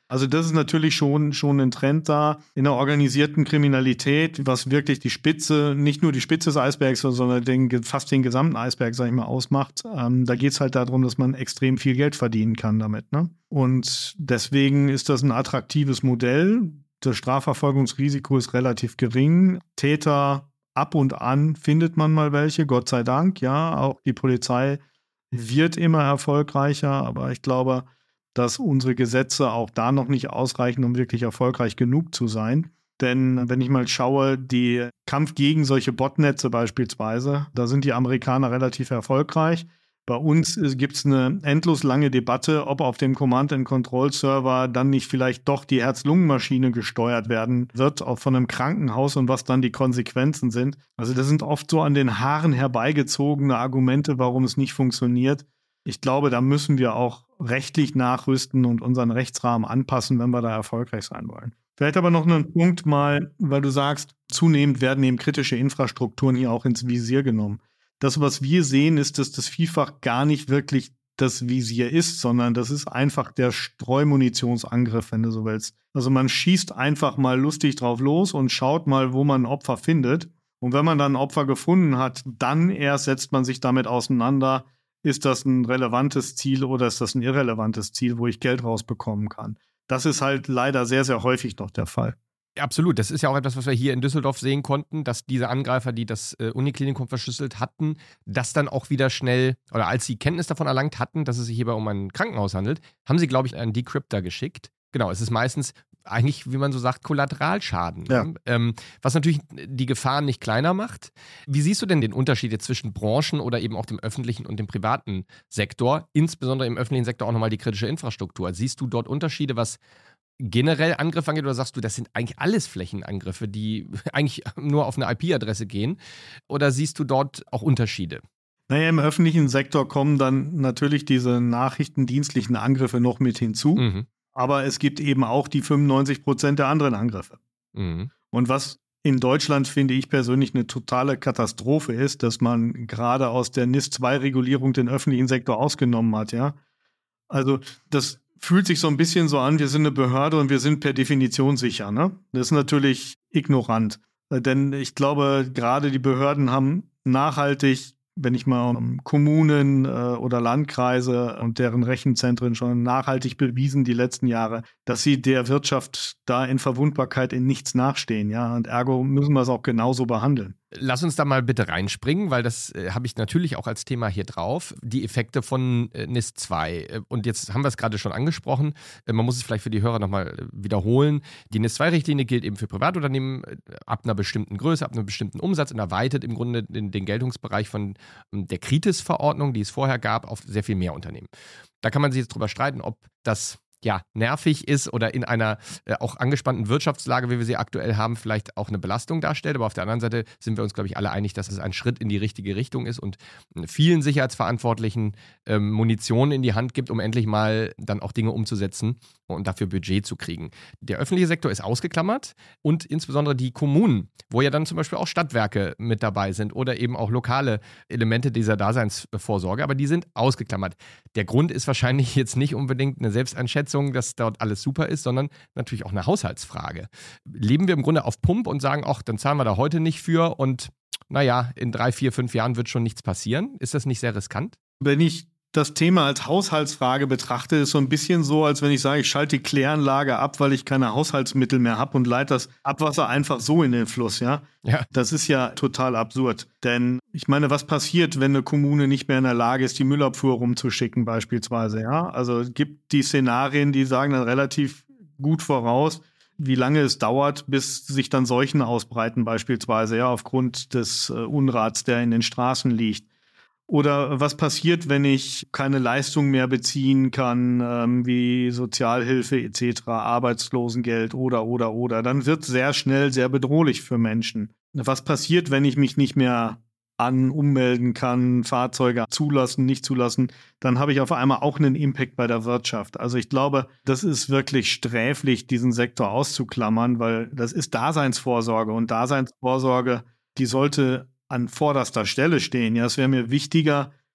Also das ist natürlich schon, schon ein Trend da in der organisierten Kriminalität, was wirklich die Spitze, nicht nur die Spitze des Eisbergs, sondern den, fast den gesamten Eisberg, sag ich mal, ausmacht. Ähm, da geht es halt darum, dass man extrem viel Geld verdienen kann damit. Ne? Und deswegen ist das ein attraktives Modell. Das Strafverfolgungsrisiko ist relativ gering. Täter ab und an findet man mal welche, Gott sei Dank. Ja, auch die Polizei wird immer erfolgreicher, aber ich glaube, dass unsere Gesetze auch da noch nicht ausreichen, um wirklich erfolgreich genug zu sein. Denn wenn ich mal schaue, die Kampf gegen solche Botnetze beispielsweise, da sind die Amerikaner relativ erfolgreich. Bei uns gibt es eine endlos lange Debatte, ob auf dem Command-and-Control-Server dann nicht vielleicht doch die Herz-Lungen-Maschine gesteuert werden wird, auch von einem Krankenhaus und was dann die Konsequenzen sind. Also das sind oft so an den Haaren herbeigezogene Argumente, warum es nicht funktioniert. Ich glaube, da müssen wir auch rechtlich nachrüsten und unseren Rechtsrahmen anpassen, wenn wir da erfolgreich sein wollen. Vielleicht aber noch einen Punkt mal, weil du sagst, zunehmend werden eben kritische Infrastrukturen hier auch ins Visier genommen. Das, was wir sehen, ist, dass das vielfach gar nicht wirklich das Visier ist, sondern das ist einfach der Streumunitionsangriff, wenn du so willst. Also man schießt einfach mal lustig drauf los und schaut mal, wo man ein Opfer findet. Und wenn man dann ein Opfer gefunden hat, dann erst setzt man sich damit auseinander, ist das ein relevantes Ziel oder ist das ein irrelevantes Ziel, wo ich Geld rausbekommen kann. Das ist halt leider sehr, sehr häufig noch der Fall. Absolut. Das ist ja auch etwas, was wir hier in Düsseldorf sehen konnten, dass diese Angreifer, die das äh, Uniklinikum verschlüsselt hatten, das dann auch wieder schnell, oder als sie Kenntnis davon erlangt hatten, dass es sich hierbei um ein Krankenhaus handelt, haben sie, glaube ich, einen Decrypter geschickt. Genau, es ist meistens eigentlich, wie man so sagt, Kollateralschaden. Ja. Ne? Ähm, was natürlich die Gefahren nicht kleiner macht. Wie siehst du denn den Unterschied jetzt zwischen Branchen oder eben auch dem öffentlichen und dem privaten Sektor, insbesondere im öffentlichen Sektor auch nochmal die kritische Infrastruktur? Siehst du dort Unterschiede, was generell Angriffe angeht, oder sagst du, das sind eigentlich alles Flächenangriffe, die eigentlich nur auf eine I P-Adresse gehen? Oder siehst du dort auch Unterschiede? Naja, im öffentlichen Sektor kommen dann natürlich diese nachrichtendienstlichen Angriffe noch mit hinzu. Mhm. Aber es gibt eben auch die fünfundneunzig Prozent der anderen Angriffe. Mhm. Und was in Deutschland, finde ich persönlich, eine totale Katastrophe ist, dass man gerade aus der N I S zwei Regulierung den öffentlichen Sektor ausgenommen hat, ja. Also das fühlt sich so ein bisschen so an, wir sind eine Behörde und wir sind per Definition sicher, ne? Das ist natürlich ignorant. Denn ich glaube, gerade die Behörden haben nachhaltig, wenn ich mal um Kommunen äh, oder Landkreise und deren Rechenzentren schon nachhaltig bewiesen die letzten Jahre, dass sie der Wirtschaft da in Verwundbarkeit in nichts nachstehen, ja. Und ergo müssen wir es auch genauso behandeln. Lass uns da mal bitte reinspringen, weil das äh, habe ich natürlich auch als Thema hier drauf. Die Effekte von äh, N I S zwei. Und jetzt haben wir es gerade schon angesprochen. Äh, man muss es vielleicht für die Hörer nochmal äh, wiederholen. Die N I S zwei Richtlinie gilt eben für Privatunternehmen äh, ab einer bestimmten Größe, ab einem bestimmten Umsatz und erweitert im Grunde den, den Geltungsbereich von ähm, der Kritis-Verordnung, die es vorher gab, auf sehr viel mehr Unternehmen. Da kann man sich jetzt drüber streiten, ob das ja, nervig ist oder in einer äh, auch angespannten Wirtschaftslage, wie wir sie aktuell haben, vielleicht auch eine Belastung darstellt. Aber auf der anderen Seite sind wir uns, glaube ich, alle einig, dass es ein Schritt in die richtige Richtung ist und vielen Sicherheitsverantwortlichen ähm, Munition in die Hand gibt, um endlich mal dann auch Dinge umzusetzen und dafür Budget zu kriegen. Der öffentliche Sektor ist ausgeklammert und insbesondere die Kommunen, wo ja dann zum Beispiel auch Stadtwerke mit dabei sind oder eben auch lokale Elemente dieser Daseinsvorsorge, aber die sind ausgeklammert. Der Grund ist wahrscheinlich jetzt nicht unbedingt eine Selbsteinschätzung, dass dort alles super ist, sondern natürlich auch eine Haushaltsfrage. Leben wir im Grunde auf Pump und sagen, ach, dann zahlen wir da heute nicht für und naja, in drei, vier, fünf Jahren wird schon nichts passieren? Ist das nicht sehr riskant? Wenn ich das Thema als Haushaltsfrage betrachte, ist so ein bisschen so, als wenn ich sage, ich schalte die Kläranlage ab, weil ich keine Haushaltsmittel mehr habe und leite das Abwasser einfach so in den Fluss, ja? Ja. Das ist ja total absurd. Denn ich meine, was passiert, wenn eine Kommune nicht mehr in der Lage ist, die Müllabfuhr rumzuschicken beispielsweise, ja? Also es gibt die Szenarien, die sagen dann relativ gut voraus, wie lange es dauert, bis sich dann Seuchen ausbreiten beispielsweise, ja, aufgrund des äh, Unrats, der in den Straßen liegt. Oder was passiert, wenn ich keine Leistung mehr beziehen kann, ähm, wie Sozialhilfe et cetera, Arbeitslosengeld oder, oder, oder. Dann wird sehr schnell sehr bedrohlich für Menschen. Was passiert, wenn ich mich nicht mehr an, ummelden kann, Fahrzeuge zulassen, nicht zulassen? Dann habe ich auf einmal auch einen Impact bei der Wirtschaft. Also ich glaube, das ist wirklich sträflich, diesen Sektor auszuklammern, weil das ist Daseinsvorsorge. Und Daseinsvorsorge, die sollte an vorderster Stelle stehen. Ja, es wäre mir wichtiger,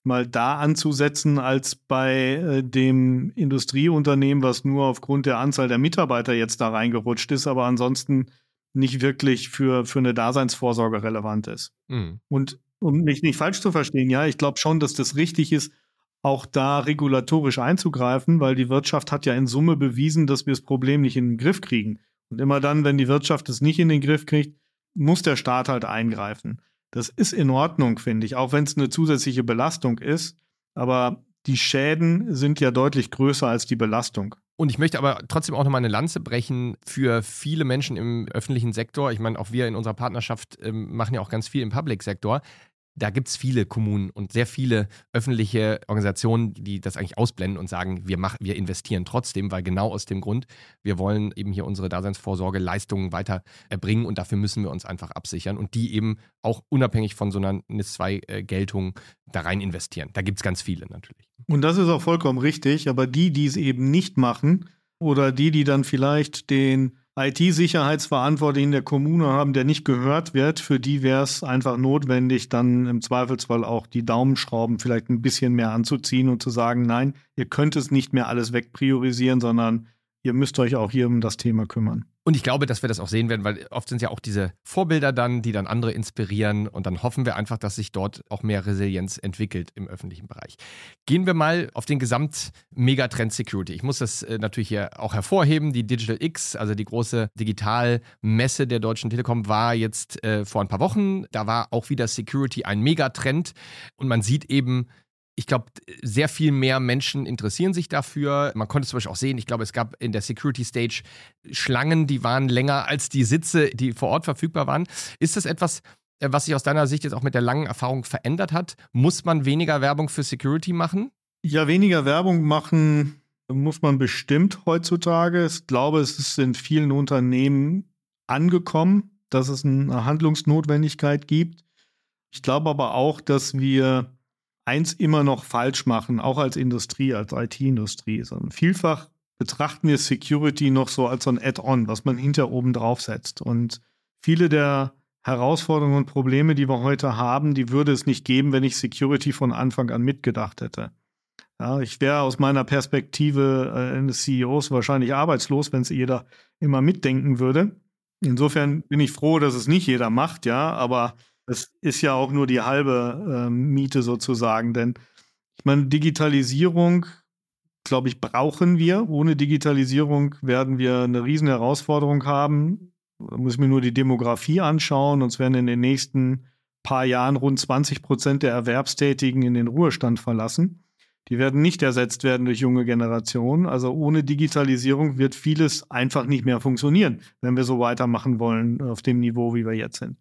mal da anzusetzen, als bei äh, dem Industrieunternehmen, was nur aufgrund der Anzahl der Mitarbeiter jetzt da reingerutscht ist, aber ansonsten nicht wirklich für, für eine Daseinsvorsorge relevant ist. Mhm. Und um mich nicht falsch zu verstehen, ja, ich glaube schon, dass das richtig ist, auch da regulatorisch einzugreifen, weil die Wirtschaft hat ja in Summe bewiesen, dass wir das Problem nicht in den Griff kriegen. Und immer dann, wenn die Wirtschaft es nicht in den Griff kriegt, muss der Staat halt eingreifen. Das ist in Ordnung, finde ich, auch wenn es eine zusätzliche Belastung ist. Aber die Schäden sind ja deutlich größer als die Belastung. Und ich möchte aber trotzdem auch nochmal eine Lanze brechen für viele Menschen im öffentlichen Sektor. Ich meine, auch wir in unserer Partnerschaft ähm, machen ja auch ganz viel im Public-Sektor. Da gibt es viele Kommunen und sehr viele öffentliche Organisationen, die das eigentlich ausblenden und sagen, wir, machen, wir investieren trotzdem, weil genau aus dem Grund, wir wollen eben hier unsere Daseinsvorsorge-Leistungen weiter erbringen und dafür müssen wir uns einfach absichern und die eben auch unabhängig von so einer N I S zwei Geltung da rein investieren. Da gibt es ganz viele natürlich. Und das ist auch vollkommen richtig, aber die, die es eben nicht machen oder die, die dann vielleicht den I T-Sicherheitsverantwortlichen der Kommune haben, der nicht gehört wird, für die wäre es einfach notwendig, dann im Zweifelsfall auch die Daumenschrauben vielleicht ein bisschen mehr anzuziehen und zu sagen, nein, ihr könnt es nicht mehr alles wegpriorisieren, sondern ihr müsst euch auch hier um das Thema kümmern. Und ich glaube, dass wir das auch sehen werden, weil oft sind es ja auch diese Vorbilder dann, die dann andere inspirieren und dann hoffen wir einfach, dass sich dort auch mehr Resilienz entwickelt im öffentlichen Bereich. Gehen wir mal auf den Gesamt-Megatrend Security. Ich muss das äh, natürlich hier auch hervorheben. Die Digital X, also die große Digitalmesse der Deutschen Telekom, war jetzt äh, vor ein paar Wochen. Da war auch wieder Security ein Megatrend und man sieht eben, ich glaube, sehr viel mehr Menschen interessieren sich dafür. Man konnte es zum Beispiel auch sehen, ich glaube, es gab in der Security Stage Schlangen, die waren länger als die Sitze, die vor Ort verfügbar waren. Ist das etwas, was sich aus deiner Sicht jetzt auch mit der langen Erfahrung verändert hat? Muss man weniger Werbung für Security machen? Ja, weniger Werbung machen muss man bestimmt heutzutage. Ich glaube, es ist in vielen Unternehmen angekommen, dass es eine Handlungsnotwendigkeit gibt. Ich glaube aber auch, dass wir eins immer noch falsch machen, auch als Industrie, als I T-Industrie. Sondern vielfach betrachten wir Security noch so als so ein Add-on, was man hinter oben draufsetzt. Und viele der Herausforderungen und Probleme, die wir heute haben, die würde es nicht geben, wenn ich Security von Anfang an mitgedacht hätte. Ja, ich wäre aus meiner Perspektive äh, eines C E Os wahrscheinlich arbeitslos, wenn es jeder immer mitdenken würde. Insofern bin ich froh, dass es nicht jeder macht, ja, aber es ist ja auch nur die halbe äh, Miete sozusagen, denn ich meine, Digitalisierung, glaube ich, brauchen wir. Ohne Digitalisierung werden wir eine riesen Herausforderung haben. Da muss ich mir nur die Demografie anschauen, uns werden in den nächsten paar Jahren rund zwanzig Prozent der Erwerbstätigen in den Ruhestand verlassen. Die werden nicht ersetzt werden durch junge Generationen. Also ohne Digitalisierung wird vieles einfach nicht mehr funktionieren, wenn wir so weitermachen wollen auf dem Niveau, wie wir jetzt sind.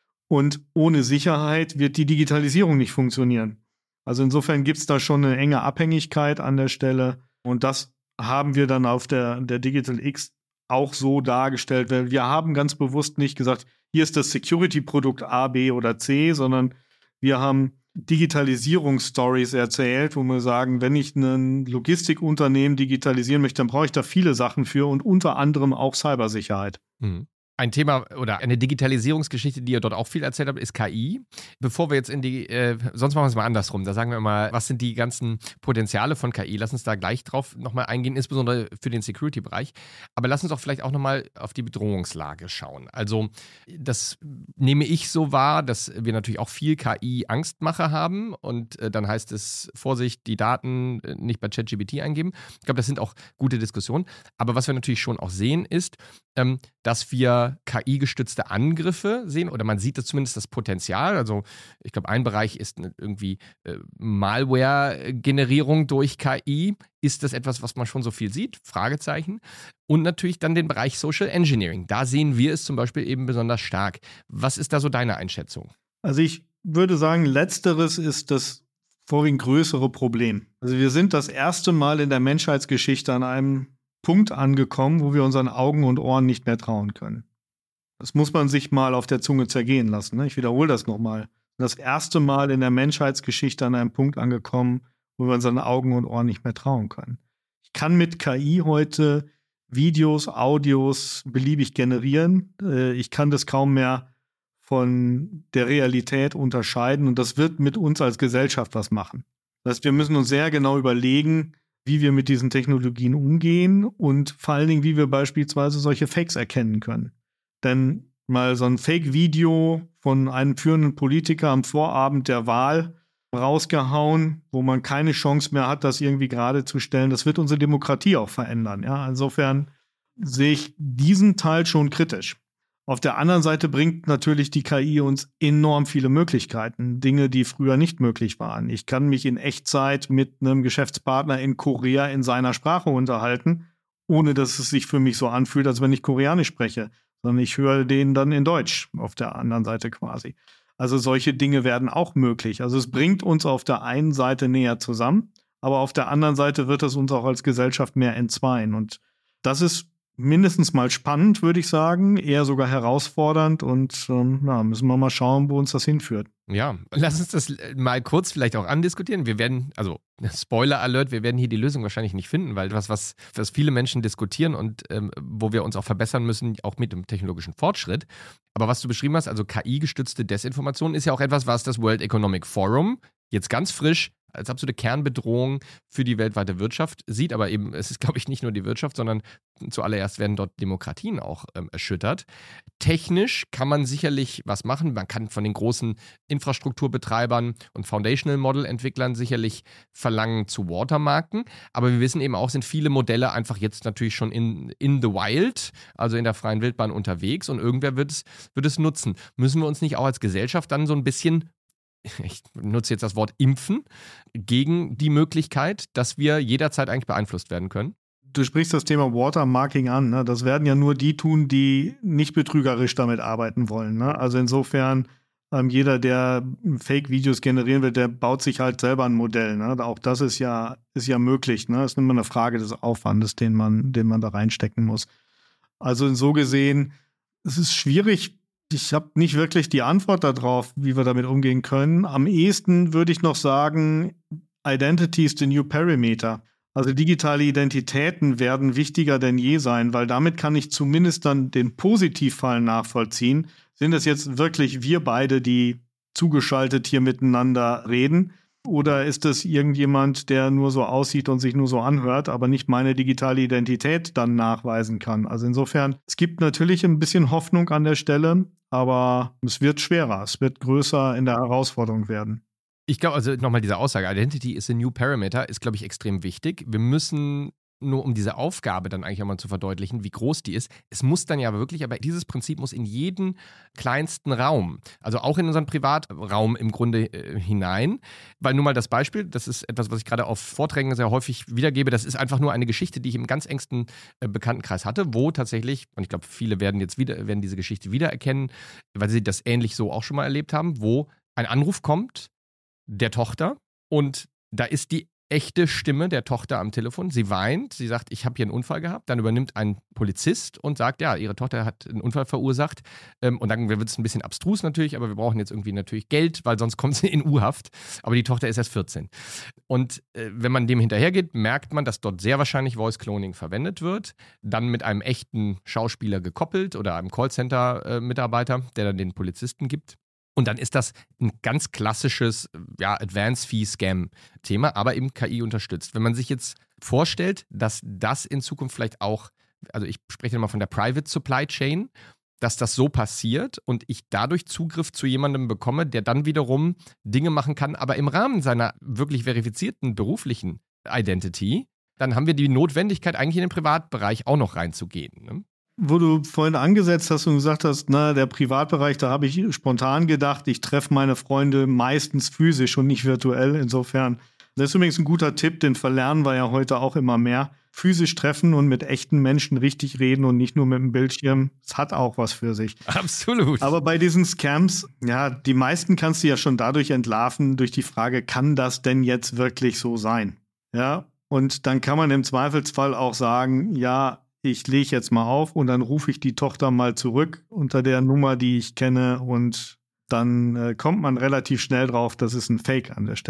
Und ohne Sicherheit wird die Digitalisierung nicht funktionieren. Also insofern gibt es da schon eine enge Abhängigkeit an der Stelle. Und das haben wir dann auf der, der Digital X auch so dargestellt. Weil wir haben ganz bewusst nicht gesagt, hier ist das Security-Produkt A, B oder C, sondern wir haben Digitalisierungsstories erzählt, wo wir sagen, wenn ich ein Logistikunternehmen digitalisieren möchte, dann brauche ich da viele Sachen für und unter anderem auch Cybersicherheit. Mhm. Ein Thema oder eine Digitalisierungsgeschichte, die ihr dort auch viel erzählt habt, ist K I. Bevor wir jetzt in die, äh, sonst machen wir es mal andersrum. Da sagen wir mal, was sind die ganzen Potenziale von K I? Lass uns da gleich drauf nochmal eingehen, insbesondere für den Security-Bereich. Aber lass uns auch vielleicht auch nochmal auf die Bedrohungslage schauen. Also das nehme ich so wahr, dass wir natürlich auch viel K I-Angstmache haben und äh, dann heißt es, Vorsicht, die Daten nicht bei ChatGPT eingeben. Ich glaube, das sind auch gute Diskussionen. Aber was wir natürlich schon auch sehen ist, ähm, dass wir K I-gestützte Angriffe sehen oder man sieht das zumindest das Potenzial. Also ich glaube, ein Bereich ist irgendwie äh, Malware-Generierung durch K I. Ist das etwas, was man schon so viel sieht? Fragezeichen. Und natürlich dann den Bereich Social Engineering. Da sehen wir es zum Beispiel eben besonders stark. Was ist da so deine Einschätzung? Also ich würde sagen, letzteres ist das vorwiegend größere Problem. Also wir sind das erste Mal in der Menschheitsgeschichte an einem Punkt angekommen, wo wir unseren Augen und Ohren nicht mehr trauen können. Das muss man sich mal auf der Zunge zergehen lassen. Ne? Ich wiederhole das nochmal. Das erste Mal in der Menschheitsgeschichte an einem Punkt angekommen, wo wir unseren Augen und Ohren nicht mehr trauen können. Ich kann mit K I heute Videos, Audios beliebig generieren. Ich kann das kaum mehr von der Realität unterscheiden. Und das wird mit uns als Gesellschaft was machen. Das heißt, wir müssen uns sehr genau überlegen, wie wir mit diesen Technologien umgehen und vor allen Dingen, wie wir beispielsweise solche Fakes erkennen können. Denn mal so ein Fake-Video von einem führenden Politiker am Vorabend der Wahl rausgehauen, wo man keine Chance mehr hat, das irgendwie gerade zu stellen, das wird unsere Demokratie auch verändern. Ja? Insofern sehe ich diesen Teil schon kritisch. Auf der anderen Seite bringt natürlich die K I uns enorm viele Möglichkeiten, Dinge, die früher nicht möglich waren. Ich kann mich in Echtzeit mit einem Geschäftspartner in Korea in seiner Sprache unterhalten, ohne dass es sich für mich so anfühlt, als wenn ich Koreanisch spreche, sondern ich höre den dann in Deutsch auf der anderen Seite quasi. Also solche Dinge werden auch möglich. Also es bringt uns auf der einen Seite näher zusammen, aber auf der anderen Seite wird es uns auch als Gesellschaft mehr entzweien. Und das ist mindestens mal spannend, würde ich sagen, eher sogar herausfordernd und ähm, na, müssen wir mal schauen, wo uns das hinführt. Ja, lass uns das mal kurz vielleicht auch andiskutieren. Wir werden, also Spoiler Alert, wir werden hier die Lösung wahrscheinlich nicht finden, weil was, was, was viele Menschen diskutieren und ähm, wo wir uns auch verbessern müssen, auch mit dem technologischen Fortschritt. Aber was du beschrieben hast, also K I-gestützte Desinformation, ist ja auch etwas, was das World Economic Forum jetzt ganz frisch als absolute Kernbedrohung für die weltweite Wirtschaft sieht. Aber eben, es ist, glaube ich, nicht nur die Wirtschaft, sondern zuallererst werden dort Demokratien auch ähm, erschüttert. Technisch kann man sicherlich was machen. Man kann von den großen Infrastrukturbetreibern und Foundational Model-Entwicklern sicherlich verlangen zu watermarken. Aber wir wissen eben auch, sind viele Modelle einfach jetzt natürlich schon in, in the wild, also in der freien Wildbahn unterwegs und irgendwer wird es, wird es nutzen. Müssen wir uns nicht auch als Gesellschaft dann so ein bisschen, ich nutze jetzt das Wort impfen, gegen die Möglichkeit, dass wir jederzeit eigentlich beeinflusst werden können? Du sprichst das Thema Watermarking an. Ne? Das werden ja nur die tun, die nicht betrügerisch damit arbeiten wollen. Ne? Also insofern, ähm, jeder, der Fake-Videos generieren will, der baut sich halt selber ein Modell. Ne? Auch das ist ja, ist ja möglich. Ne? Das ist immer eine Frage des Aufwandes, den man, den man da reinstecken muss. Also so gesehen, es ist schwierig. Ich habe nicht wirklich die Antwort darauf, wie wir damit umgehen können. Am ehesten würde ich noch sagen, Identity is the new perimeter. Also digitale Identitäten werden wichtiger denn je sein, weil damit kann ich zumindest dann den Positivfall nachvollziehen. Sind es jetzt wirklich wir beide, die zugeschaltet hier miteinander reden? Oder ist es irgendjemand, der nur so aussieht und sich nur so anhört, aber nicht meine digitale Identität dann nachweisen kann? Also insofern, es gibt natürlich ein bisschen Hoffnung an der Stelle, aber es wird schwerer, es wird größer in der Herausforderung werden. Ich glaube, also nochmal diese Aussage, Identity is a new parameter, ist, glaube ich, extrem wichtig. Wir müssen, nur um diese Aufgabe dann eigentlich einmal zu verdeutlichen, wie groß die ist, es muss dann ja wirklich, aber dieses Prinzip muss in jeden kleinsten Raum, also auch in unseren Privatraum im Grunde äh, hinein, weil nur mal das Beispiel, das ist etwas, was ich gerade auf Vorträgen sehr häufig wiedergebe, das ist einfach nur eine Geschichte, die ich im ganz engsten äh, Bekanntenkreis hatte, wo tatsächlich, und ich glaube, viele werden jetzt wieder, werden diese Geschichte wiedererkennen, weil sie das ähnlich so auch schon mal erlebt haben, wo ein Anruf kommt der Tochter und da ist die echte Stimme der Tochter am Telefon. Sie weint, sie sagt, ich habe hier einen Unfall gehabt. Dann übernimmt ein Polizist und sagt, ja, ihre Tochter hat einen Unfall verursacht. Und dann wird es ein bisschen abstrus natürlich, aber wir brauchen jetzt irgendwie natürlich Geld, weil sonst kommt sie in U-Haft. Aber die Tochter ist erst vierzehn. Und äh, wenn man dem hinterhergeht, merkt man, dass dort sehr wahrscheinlich Voice Cloning verwendet wird. Dann mit einem echten Schauspieler gekoppelt oder einem Callcenter-Mitarbeiter, der dann den Polizisten gibt. Und dann ist das ein ganz klassisches ja, Advance-Fee-Scam-Thema, aber eben K I unterstützt. Wenn man sich jetzt vorstellt, dass das in Zukunft vielleicht auch, also ich spreche immer von der Private Supply Chain, dass das so passiert und ich dadurch Zugriff zu jemandem bekomme, der dann wiederum Dinge machen kann, aber im Rahmen seiner wirklich verifizierten beruflichen Identity, dann haben wir die Notwendigkeit, eigentlich in den Privatbereich auch noch reinzugehen. Ne? Wo du vorhin angesetzt hast und gesagt hast, na, der Privatbereich, da habe ich spontan gedacht, ich treffe meine Freunde meistens physisch und nicht virtuell. Insofern, das ist übrigens ein guter Tipp, den verlernen wir ja heute auch immer mehr. Physisch treffen und mit echten Menschen richtig reden und nicht nur mit dem Bildschirm, das hat auch was für sich. Absolut. Aber bei diesen Scams, ja, die meisten kannst du ja schon dadurch entlarven, durch die Frage, kann das denn jetzt wirklich so sein? Ja, und dann kann man im Zweifelsfall auch sagen, ja, ich lege jetzt mal auf und dann rufe ich die Tochter mal zurück unter der Nummer, die ich kenne und dann äh, kommt man relativ schnell drauf, das ist ein Fake an der Stelle.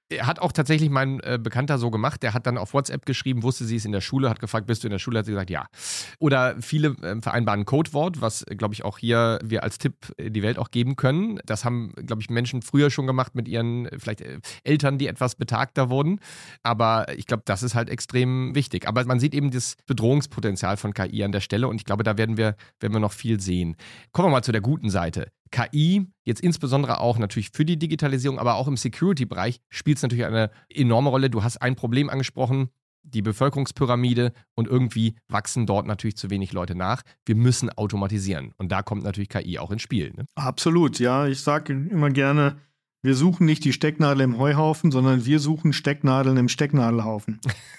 Hat auch tatsächlich mein äh, Bekannter so gemacht. Der hat dann auf WhatsApp geschrieben, wusste sie ist in der Schule, hat gefragt, bist du in der Schule? Hat sie gesagt, ja. Oder viele äh, vereinbaren ein Codewort, was, glaube ich, auch hier wir als Tipp in die Welt auch geben können. Das haben, glaube ich, Menschen früher schon gemacht mit ihren äh, vielleicht äh, Eltern, die etwas betagter wurden. Aber ich glaube, das ist halt extrem wichtig. Aber man sieht eben das Bedrohungspotenzial von K I an der Stelle und ich glaube, da werden wir, werden wir noch viel sehen. Kommen wir mal zu der guten Seite. K I, jetzt insbesondere auch natürlich für die Digitalisierung, aber auch im Security-Bereich spielt es natürlich eine enorme Rolle. Du hast ein Problem angesprochen, die Bevölkerungspyramide und irgendwie wachsen dort natürlich zu wenig Leute nach. Wir müssen automatisieren und da kommt natürlich K I auch ins Spiel. Ne? Absolut, ja. Ich sage immer gerne, wir suchen nicht die Stecknadel im Heuhaufen, sondern wir suchen Stecknadeln im Stecknadelhaufen.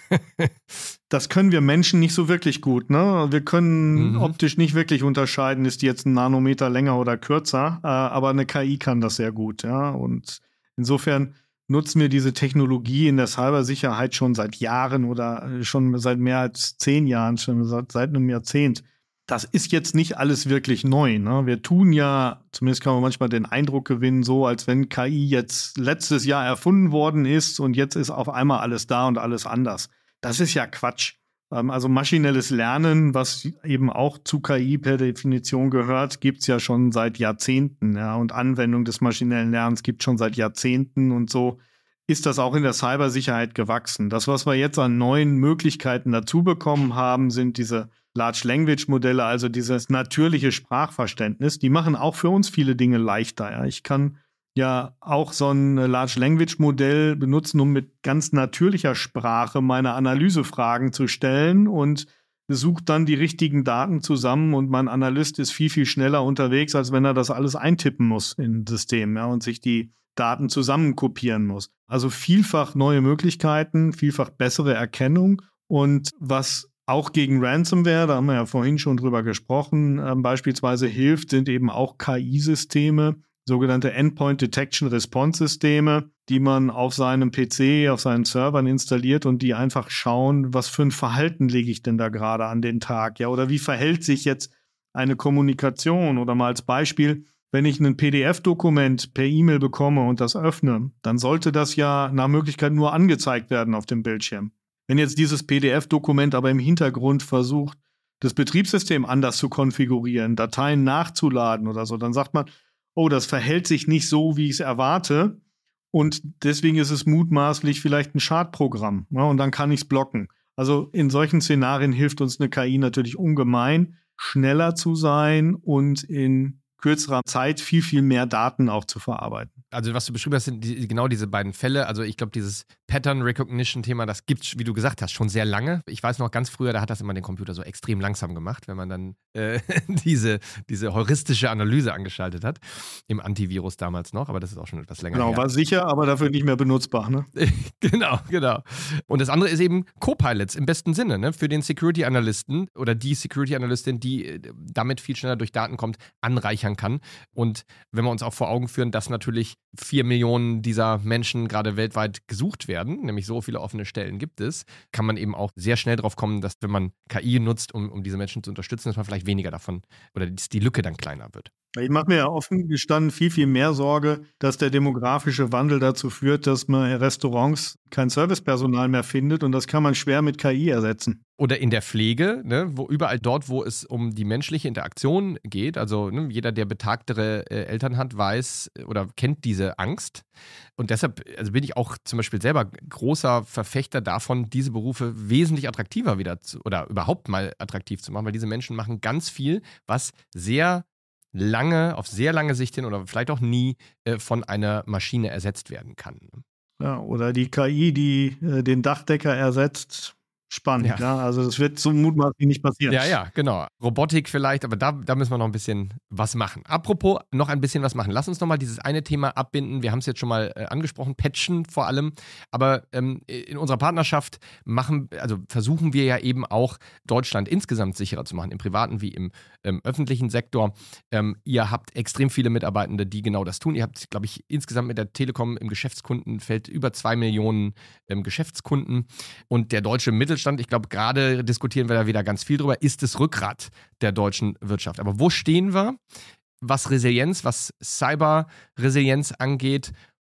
Das können wir Menschen nicht so wirklich gut. Ne? Wir können mhm. optisch nicht wirklich unterscheiden, ist die jetzt ein Nanometer länger oder kürzer, äh, aber eine K I kann das sehr gut. Ja? Und insofern nutzen wir diese Technologie in der Cybersicherheit schon seit Jahren oder schon seit mehr als zehn Jahren, schon seit, seit einem Jahrzehnt. Das ist jetzt nicht alles wirklich neu. Ne? Wir tun ja, zumindest kann man manchmal den Eindruck gewinnen, so als wenn K I jetzt letztes Jahr erfunden worden ist und jetzt ist auf einmal alles da und alles anders. Das ist ja Quatsch. Ähm, also maschinelles Lernen, was eben auch zu K I per Definition gehört, gibt es ja schon seit Jahrzehnten. Ja? Und Anwendung des maschinellen Lernens gibt es schon seit Jahrzehnten und so ist das auch in der Cybersicherheit gewachsen. Das, was wir jetzt an neuen Möglichkeiten dazu bekommen haben, sind diese Large Language Modelle, also dieses natürliche Sprachverständnis, die machen auch für uns viele Dinge leichter. Ja. Ich kann ja auch so ein Large Language Modell benutzen, um mit ganz natürlicher Sprache meine Analysefragen zu stellen und sucht dann die richtigen Daten zusammen und mein Analyst ist viel, viel schneller unterwegs, als wenn er das alles eintippen muss in ein System, ja, und sich die Daten zusammenkopieren muss. Also vielfach neue Möglichkeiten, vielfach bessere Erkennung und was auch gegen Ransomware, da haben wir ja vorhin schon drüber gesprochen, äh, beispielsweise hilft, sind eben auch K I-Systeme, sogenannte Endpoint Detection Response Systeme, die man auf seinem P C, auf seinen Servern installiert und die einfach schauen, was für ein Verhalten lege ich denn da gerade an den Tag, ja, oder wie verhält sich jetzt eine Kommunikation oder mal als Beispiel, wenn ich ein P D F-Dokument per E-Mail bekomme und das öffne, dann sollte das ja nach Möglichkeit nur angezeigt werden auf dem Bildschirm. Wenn jetzt dieses P D F-Dokument aber im Hintergrund versucht, das Betriebssystem anders zu konfigurieren, Dateien nachzuladen oder so, dann sagt man, oh, das verhält sich nicht so, wie ich es erwarte und deswegen ist es mutmaßlich vielleicht ein Schadprogramm, ja, und dann kann ich es blocken. Also in solchen Szenarien hilft uns eine K I natürlich ungemein, schneller zu sein und in kürzerer Zeit viel, viel mehr Daten auch zu verarbeiten. Also was du beschrieben hast, sind die, genau diese beiden Fälle. Also ich glaube, dieses Pattern Recognition Thema, das gibt es, wie du gesagt hast, schon sehr lange. Ich weiß noch ganz früher, da hat das immer den Computer so extrem langsam gemacht, wenn man dann äh, diese, diese heuristische Analyse angeschaltet hat. Im Antivirus damals noch, aber das ist auch schon etwas länger genau, her. Genau, war sicher, aber dafür nicht mehr benutzbar. Ne? genau, genau. Und das andere ist eben Copilots im besten Sinne, ne? Für den Security-Analysten oder die Security-Analystin, die damit viel schneller durch Daten kommt, anreichern kann. Und wenn wir uns auch vor Augen führen, dass natürlich vier Millionen dieser Menschen gerade weltweit gesucht werden, nämlich so viele offene Stellen gibt es, kann man eben auch sehr schnell drauf kommen, dass wenn man K I nutzt, um, um diese Menschen zu unterstützen, dass man vielleicht weniger davon oder dass die Lücke dann kleiner wird. Ich mache mir ja offen gestanden viel, viel mehr Sorge, dass der demografische Wandel dazu führt, dass man in Restaurants kein Servicepersonal mehr findet und das kann man schwer mit K I ersetzen. Oder in der Pflege, ne, wo überall dort, wo es um die menschliche Interaktion geht, also ne, jeder, der betagtere äh, Eltern hat, weiß oder kennt diese Angst. Und deshalb also bin ich auch zum Beispiel selber großer Verfechter davon, diese Berufe wesentlich attraktiver wieder zu, oder überhaupt mal attraktiv zu machen, weil diese Menschen machen ganz viel, was sehr lange, auf sehr lange Sicht hin oder vielleicht auch nie äh, von einer Maschine ersetzt werden kann. Ja, oder die K I, die äh, den Dachdecker ersetzt. Spannend, ja. ja. Also das wird so mutmaßlich nicht passieren. Ja, ja, genau. Robotik vielleicht, aber da, da müssen wir noch ein bisschen was machen. Apropos noch ein bisschen was machen. Lass uns noch mal dieses eine Thema abbinden. Wir haben es jetzt schon mal äh, angesprochen, Patchen vor allem. Aber ähm, in unserer Partnerschaft machen, also versuchen wir ja eben auch Deutschland insgesamt sicherer zu machen, im privaten wie im ähm, öffentlichen Sektor. Ähm, ihr habt extrem viele Mitarbeitende, die genau das tun. Ihr habt, glaube ich, insgesamt mit der Telekom im Geschäftskundenfeld über zwei Millionen ähm, Geschäftskunden. Und der deutsche Mittelstand, ich glaube, gerade diskutieren wir da wieder ganz viel drüber, ist das Rückgrat der deutschen Wirtschaft. Aber wo stehen wir, was Resilienz, was Cyber-Resilienz angeht?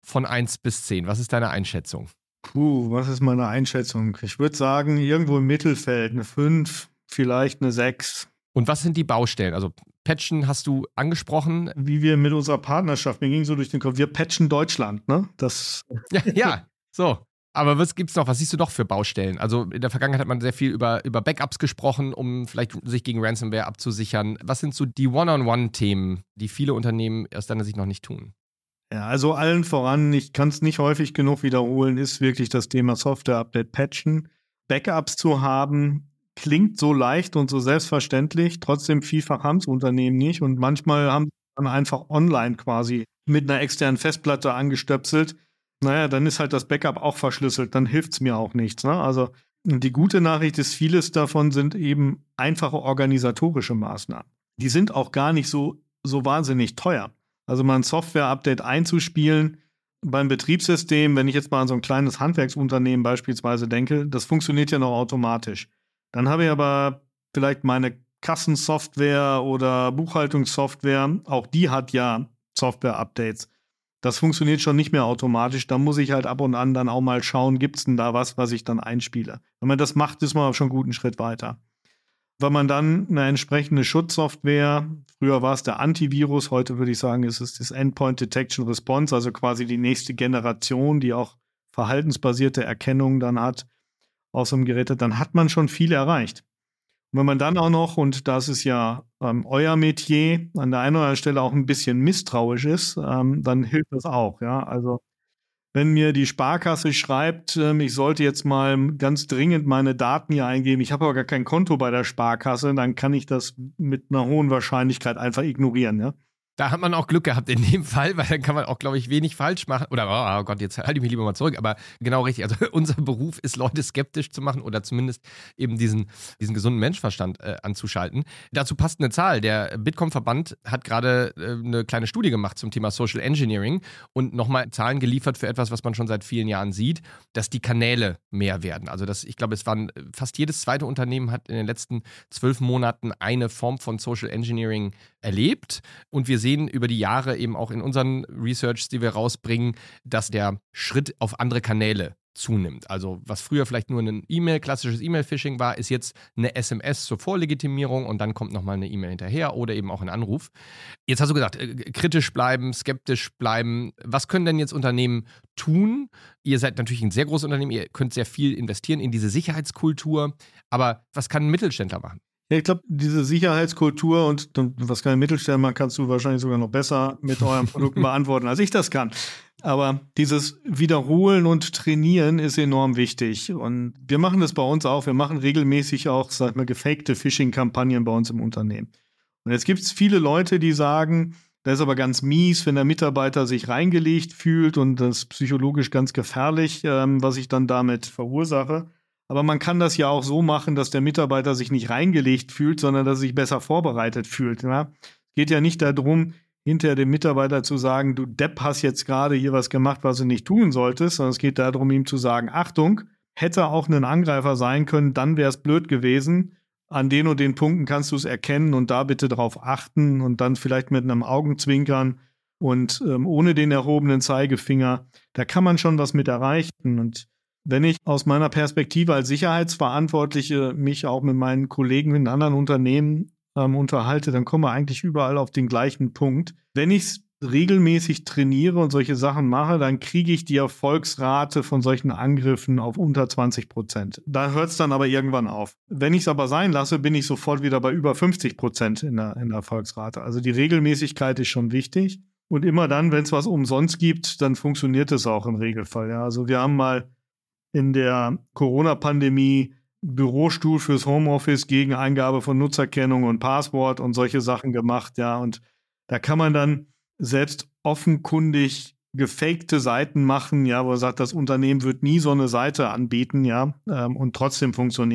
von eins bis zehn? Was ist deine Einschätzung? Puh, was ist meine Einschätzung? Ich würde sagen, irgendwo im Mittelfeld, eine fünf, vielleicht eine sechs. Und was sind die Baustellen? Also Patchen hast du angesprochen. Wie wir mit unserer Partnerschaft, mir ging so durch den Kopf, wir patchen Deutschland, ne? Das ja, ja, so. Aber was gibt's noch? Was siehst du noch für Baustellen? Also in der Vergangenheit hat man sehr viel über, über Backups gesprochen, um vielleicht sich gegen Ransomware abzusichern. Was sind so die One-on-One-Themen, die viele Unternehmen aus deiner Sicht noch nicht tun? Ja, also allen voran, ich kann es nicht häufig genug wiederholen, ist wirklich das Thema Software-Update patchen. Backups zu haben, klingt so leicht und so selbstverständlich, trotzdem vielfach haben es Unternehmen nicht und manchmal haben sie dann einfach online quasi mit einer externen Festplatte angestöpselt. Naja, dann ist halt das Backup auch verschlüsselt, dann hilft es mir auch nichts. Ne? Also die gute Nachricht ist, vieles davon sind eben einfache organisatorische Maßnahmen. Die sind auch gar nicht so, so wahnsinnig teuer. Also mal ein Software-Update einzuspielen beim Betriebssystem, wenn ich jetzt mal an so ein kleines Handwerksunternehmen beispielsweise denke, das funktioniert ja noch automatisch. Dann habe ich aber vielleicht meine Kassensoftware oder Buchhaltungssoftware, auch die hat ja Software-Updates. Das funktioniert schon nicht mehr automatisch. Da muss ich halt ab und an dann auch mal schauen, gibt es denn da was, was ich dann einspiele. Wenn man das macht, ist man auch schon einen guten Schritt weiter. Wenn man dann eine entsprechende Schutzsoftware, früher war es der Antivirus, heute würde ich sagen, ist es das Endpoint Detection Response, also quasi die nächste Generation, die auch verhaltensbasierte Erkennung dann hat aus dem Gerät, dann hat man schon viel erreicht. Und wenn man dann auch noch, und das ist ja ähm, euer Metier, an der einen oder anderen Stelle auch ein bisschen misstrauisch ist, ähm, dann hilft das auch. Ja? Also wenn mir die Sparkasse schreibt, ähm, ich sollte jetzt mal ganz dringend meine Daten hier eingeben, ich habe aber gar kein Konto bei der Sparkasse, dann kann ich das mit einer hohen Wahrscheinlichkeit einfach ignorieren. Ja? Da hat man auch Glück gehabt in dem Fall, weil dann kann man auch, glaube ich, wenig falsch machen. Oder, oh Gott, jetzt halte ich mich lieber mal zurück. Aber genau richtig. Also unser Beruf ist, Leute skeptisch zu machen oder zumindest eben diesen, diesen gesunden Menschenverstand äh, anzuschalten. Dazu passt eine Zahl. Der Bitkom-Verband hat gerade äh, eine kleine Studie gemacht zum Thema Social Engineering und nochmal Zahlen geliefert für etwas, was man schon seit vielen Jahren sieht, dass die Kanäle mehr werden. Also das, ich glaube, es waren fast jedes zweite Unternehmen hat in den letzten zwölf Monaten eine Form von Social Engineering erlebt. Und wir sehen über die Jahre eben auch in unseren Researchs, die wir rausbringen, dass der Schritt auf andere Kanäle zunimmt. Also was früher vielleicht nur ein E-Mail, klassisches E-Mail-Phishing war, ist jetzt eine S M S zur Vorlegitimierung und dann kommt nochmal eine E-Mail hinterher oder eben auch ein Anruf. Jetzt hast du gesagt, kritisch bleiben, skeptisch bleiben. Was können denn jetzt Unternehmen tun? Ihr seid natürlich ein sehr großes Unternehmen, ihr könnt sehr viel investieren in diese Sicherheitskultur, aber was kann ein Mittelständler machen? Ja, ich glaube, diese Sicherheitskultur und, und was kann ein Mittelständler machen, kannst du wahrscheinlich sogar noch besser mit euren Produkten beantworten, als ich das kann. Aber dieses Wiederholen und Trainieren ist enorm wichtig. Und wir machen das bei uns auch. Wir machen regelmäßig auch, sag ich mal, gefakte Phishing-Kampagnen bei uns im Unternehmen. Und jetzt gibt es viele Leute, die sagen, das ist aber ganz mies, wenn der Mitarbeiter sich reingelegt fühlt und das ist psychologisch ganz gefährlich, ähm, was ich dann damit verursache. Aber man kann das ja auch so machen, dass der Mitarbeiter sich nicht reingelegt fühlt, sondern dass er sich besser vorbereitet fühlt. Ja? Es geht ja nicht darum, hinterher dem Mitarbeiter zu sagen, du Depp hast jetzt gerade hier was gemacht, was du nicht tun solltest, sondern es geht darum, ihm zu sagen, Achtung, hätte auch ein Angreifer sein können, dann wäre es blöd gewesen. An den und den Punkten kannst du es erkennen und da bitte drauf achten und dann vielleicht mit einem Augenzwinkern und ähm, ohne den erhobenen Zeigefinger. Da kann man schon was mit erreichen. Und wenn ich aus meiner Perspektive als Sicherheitsverantwortliche mich auch mit meinen Kollegen in anderen Unternehmen ähm, unterhalte, dann kommen wir eigentlich überall auf den gleichen Punkt. Wenn ich es regelmäßig trainiere und solche Sachen mache, dann kriege ich die Erfolgsrate von solchen Angriffen auf unter zwanzig Prozent. Da hört es dann aber irgendwann auf. Wenn ich es aber sein lasse, bin ich sofort wieder bei über fünfzig Prozent in der, in der Erfolgsrate. Also die Regelmäßigkeit ist schon wichtig. Und immer dann, wenn es was umsonst gibt, dann funktioniert es auch im Regelfall. Ja. Also wir haben mal in der Corona-Pandemie Bürostuhl fürs Homeoffice gegen Eingabe von Nutzerkennung und Passwort und solche Sachen gemacht, ja. Und da kann man dann selbst offenkundig gefakte Seiten machen, ja, wo er sagt, das Unternehmen wird nie so eine Seite anbieten, ja, ähm, und trotzdem funktioniert.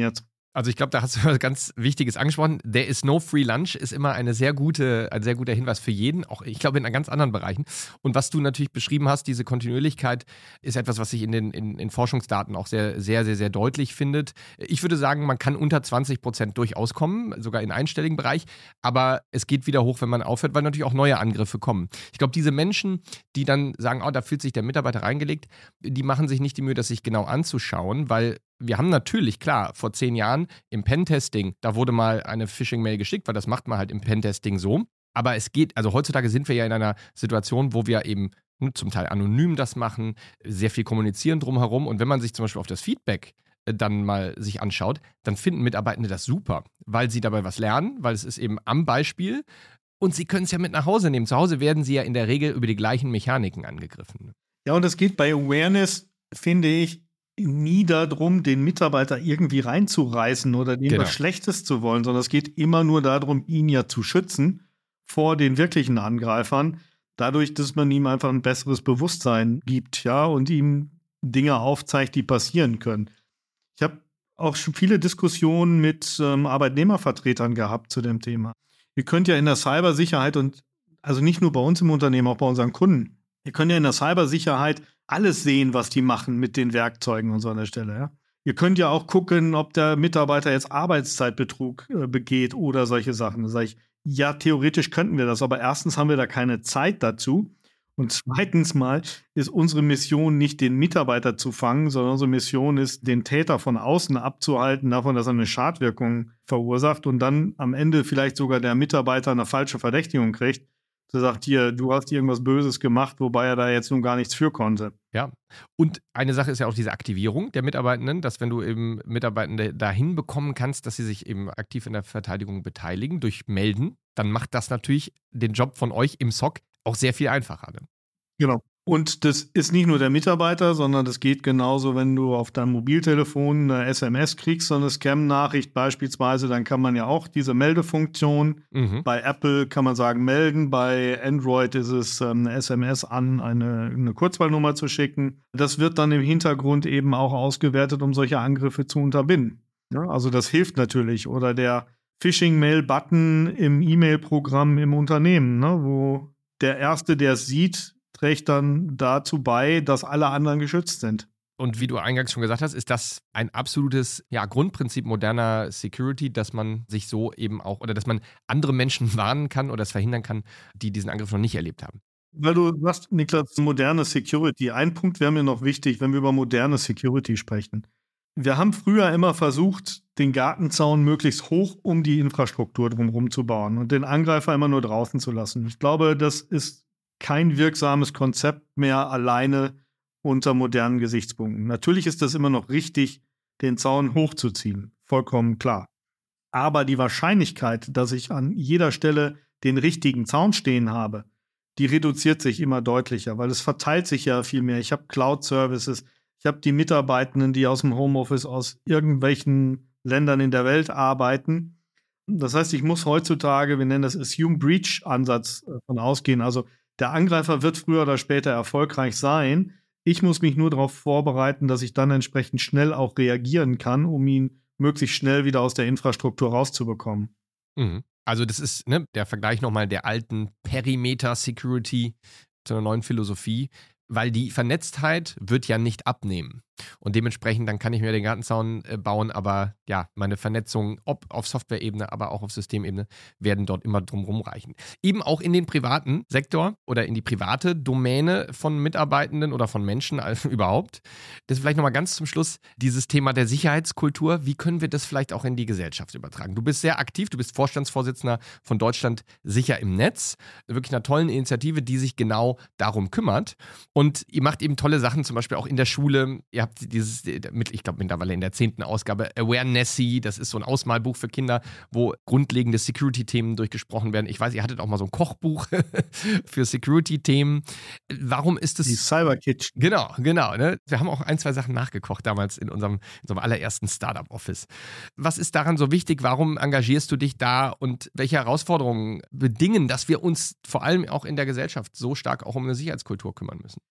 Also ich glaube, da hast du was ganz Wichtiges angesprochen. There is no free lunch ist immer eine sehr gute, ein sehr guter Hinweis für jeden, auch ich glaube in ganz anderen Bereichen. Und was du natürlich beschrieben hast, diese Kontinuierlichkeit, ist etwas, was sich in den in, in Forschungsdaten auch sehr, sehr, sehr, sehr deutlich findet. Ich würde sagen, man kann unter zwanzig Prozent durchaus kommen, sogar in einstelligen Bereich, aber es geht wieder hoch, wenn man aufhört, weil natürlich auch neue Angriffe kommen. Ich glaube, diese Menschen, die dann sagen, oh, da fühlt sich der Mitarbeiter reingelegt, die machen sich nicht die Mühe, das sich genau anzuschauen, weil wir haben natürlich, klar, vor zehn Jahren im Pentesting, da wurde mal eine Phishing-Mail geschickt, weil das macht man halt im Pentesting so. Aber es geht, also heutzutage sind wir ja in einer Situation, wo wir eben zum Teil anonym das machen, sehr viel kommunizieren drumherum. Und wenn man sich zum Beispiel auf das Feedback dann mal sich anschaut, dann finden Mitarbeitende das super, weil sie dabei was lernen, weil es ist eben am Beispiel und sie können es ja mit nach Hause nehmen. Zu Hause werden sie ja in der Regel über die gleichen Mechaniken angegriffen. Ja, und es geht bei Awareness, finde ich, nie darum, den Mitarbeiter irgendwie reinzureißen oder dem Genau. was Schlechtes zu wollen, sondern es geht immer nur darum, ihn ja zu schützen vor den wirklichen Angreifern, dadurch, dass man ihm einfach ein besseres Bewusstsein gibt, ja, und ihm Dinge aufzeigt, die passieren können. Ich habe auch schon viele Diskussionen mit ähm, Arbeitnehmervertretern gehabt zu dem Thema. Ihr könnt ja in der Cybersicherheit und also nicht nur bei uns im Unternehmen, auch bei unseren Kunden, ihr könnt ja in der Cybersicherheit alles sehen, was die machen mit den Werkzeugen und so an der Stelle. Ja? Ihr könnt ja auch gucken, ob der Mitarbeiter jetzt Arbeitszeitbetrug äh, begeht oder solche Sachen. Da sage ich, ja, theoretisch könnten wir das, aber erstens haben wir da keine Zeit dazu. Und zweitens mal ist unsere Mission nicht, den Mitarbeiter zu fangen, sondern unsere Mission ist, den Täter von außen abzuhalten, davon, dass er eine Schadwirkung verursacht und dann am Ende vielleicht sogar der Mitarbeiter eine falsche Verdächtigung kriegt. Der sagt hier, du hast irgendwas Böses gemacht, wobei er da jetzt nun gar nichts für konnte. Ja, und eine Sache ist ja auch diese Aktivierung der Mitarbeitenden, dass wenn du eben Mitarbeitende dahin bekommen kannst, dass sie sich eben aktiv in der Verteidigung beteiligen durch Melden, dann macht das natürlich den Job von euch im S O C auch sehr viel einfacher. Ne? Genau. Und das ist nicht nur der Mitarbeiter, sondern das geht genauso, wenn du auf deinem Mobiltelefon eine S M S kriegst, so eine Scam-Nachricht beispielsweise, dann kann man ja auch diese Meldefunktion, mhm. bei Apple kann man sagen melden, bei Android ist es ähm, eine S M S an, eine, eine Kurzwahlnummer zu schicken. Das wird dann im Hintergrund eben auch ausgewertet, um solche Angriffe zu unterbinden. Ja, also das hilft natürlich. Oder der Phishing-Mail-Button im E-Mail-Programm im Unternehmen, ne, wo der Erste, der es sieht, trägt dann dazu bei, dass alle anderen geschützt sind. Und wie du eingangs schon gesagt hast, ist das ein absolutes ja, Grundprinzip moderner Security, dass man sich so eben auch, oder dass man andere Menschen warnen kann oder es verhindern kann, die diesen Angriff noch nicht erlebt haben. Weil du sagst, Niklas, moderne Security. Ein Punkt wäre mir noch wichtig, wenn wir über moderne Security sprechen. Wir haben früher immer versucht, den Gartenzaun möglichst hoch um die Infrastruktur drumherum zu bauen und den Angreifer immer nur draußen zu lassen. Ich glaube, das ist kein wirksames Konzept mehr alleine unter modernen Gesichtspunkten. Natürlich ist das immer noch richtig, den Zaun hochzuziehen. Vollkommen klar. Aber die Wahrscheinlichkeit, dass ich an jeder Stelle den richtigen Zaun stehen habe, die reduziert sich immer deutlicher, weil es verteilt sich ja viel mehr. Ich habe Cloud-Services, ich habe die Mitarbeitenden, die aus dem Homeoffice aus irgendwelchen Ländern in der Welt arbeiten. Das heißt, ich muss heutzutage, wir nennen das Assume Breach-Ansatz davon ausgehen. Also der Angreifer wird früher oder später erfolgreich sein. Ich muss mich nur darauf vorbereiten, dass ich dann entsprechend schnell auch reagieren kann, um ihn möglichst schnell wieder aus der Infrastruktur rauszubekommen. Mhm. Also das ist ne, der Vergleich nochmal der alten Perimeter-Security zu einer neuen Philosophie, weil die Vernetztheit wird ja nicht abnehmen. Und dementsprechend, dann kann ich mir den Gartenzaun äh, bauen, aber ja, meine Vernetzung, ob auf Software-Ebene, aber auch auf Systemebene, werden dort immer drumherum reichen. Eben auch in den privaten Sektor oder in die private Domäne von Mitarbeitenden oder von Menschen also überhaupt. Das ist vielleicht nochmal ganz zum Schluss dieses Thema der Sicherheitskultur. Wie können wir das vielleicht auch in die Gesellschaft übertragen? Du bist sehr aktiv, du bist Vorstandsvorsitzender von Deutschland sicher im Netz. Wirklich einer tollen Initiative, die sich genau darum kümmert. Und ihr macht eben tolle Sachen, zum Beispiel auch in der Schule. Ihr habt dieses, ich glaube mittlerweile in der zehnten Ausgabe, Awarenessy, das ist so ein Ausmalbuch für Kinder, wo grundlegende Security-Themen durchgesprochen werden. Ich weiß, ihr hattet auch mal so ein Kochbuch für Security-Themen. Warum ist es... Die Cyber Kitchen. Genau, genau. Ne? Wir haben auch ein, zwei Sachen nachgekocht damals in unserem, in unserem allerersten Startup-Office. Was ist daran so wichtig? Warum engagierst du dich da und welche Herausforderungen bedingen, dass wir uns vor allem auch in der Gesellschaft so stark auch um eine Sicherheitskultur kümmern müssen?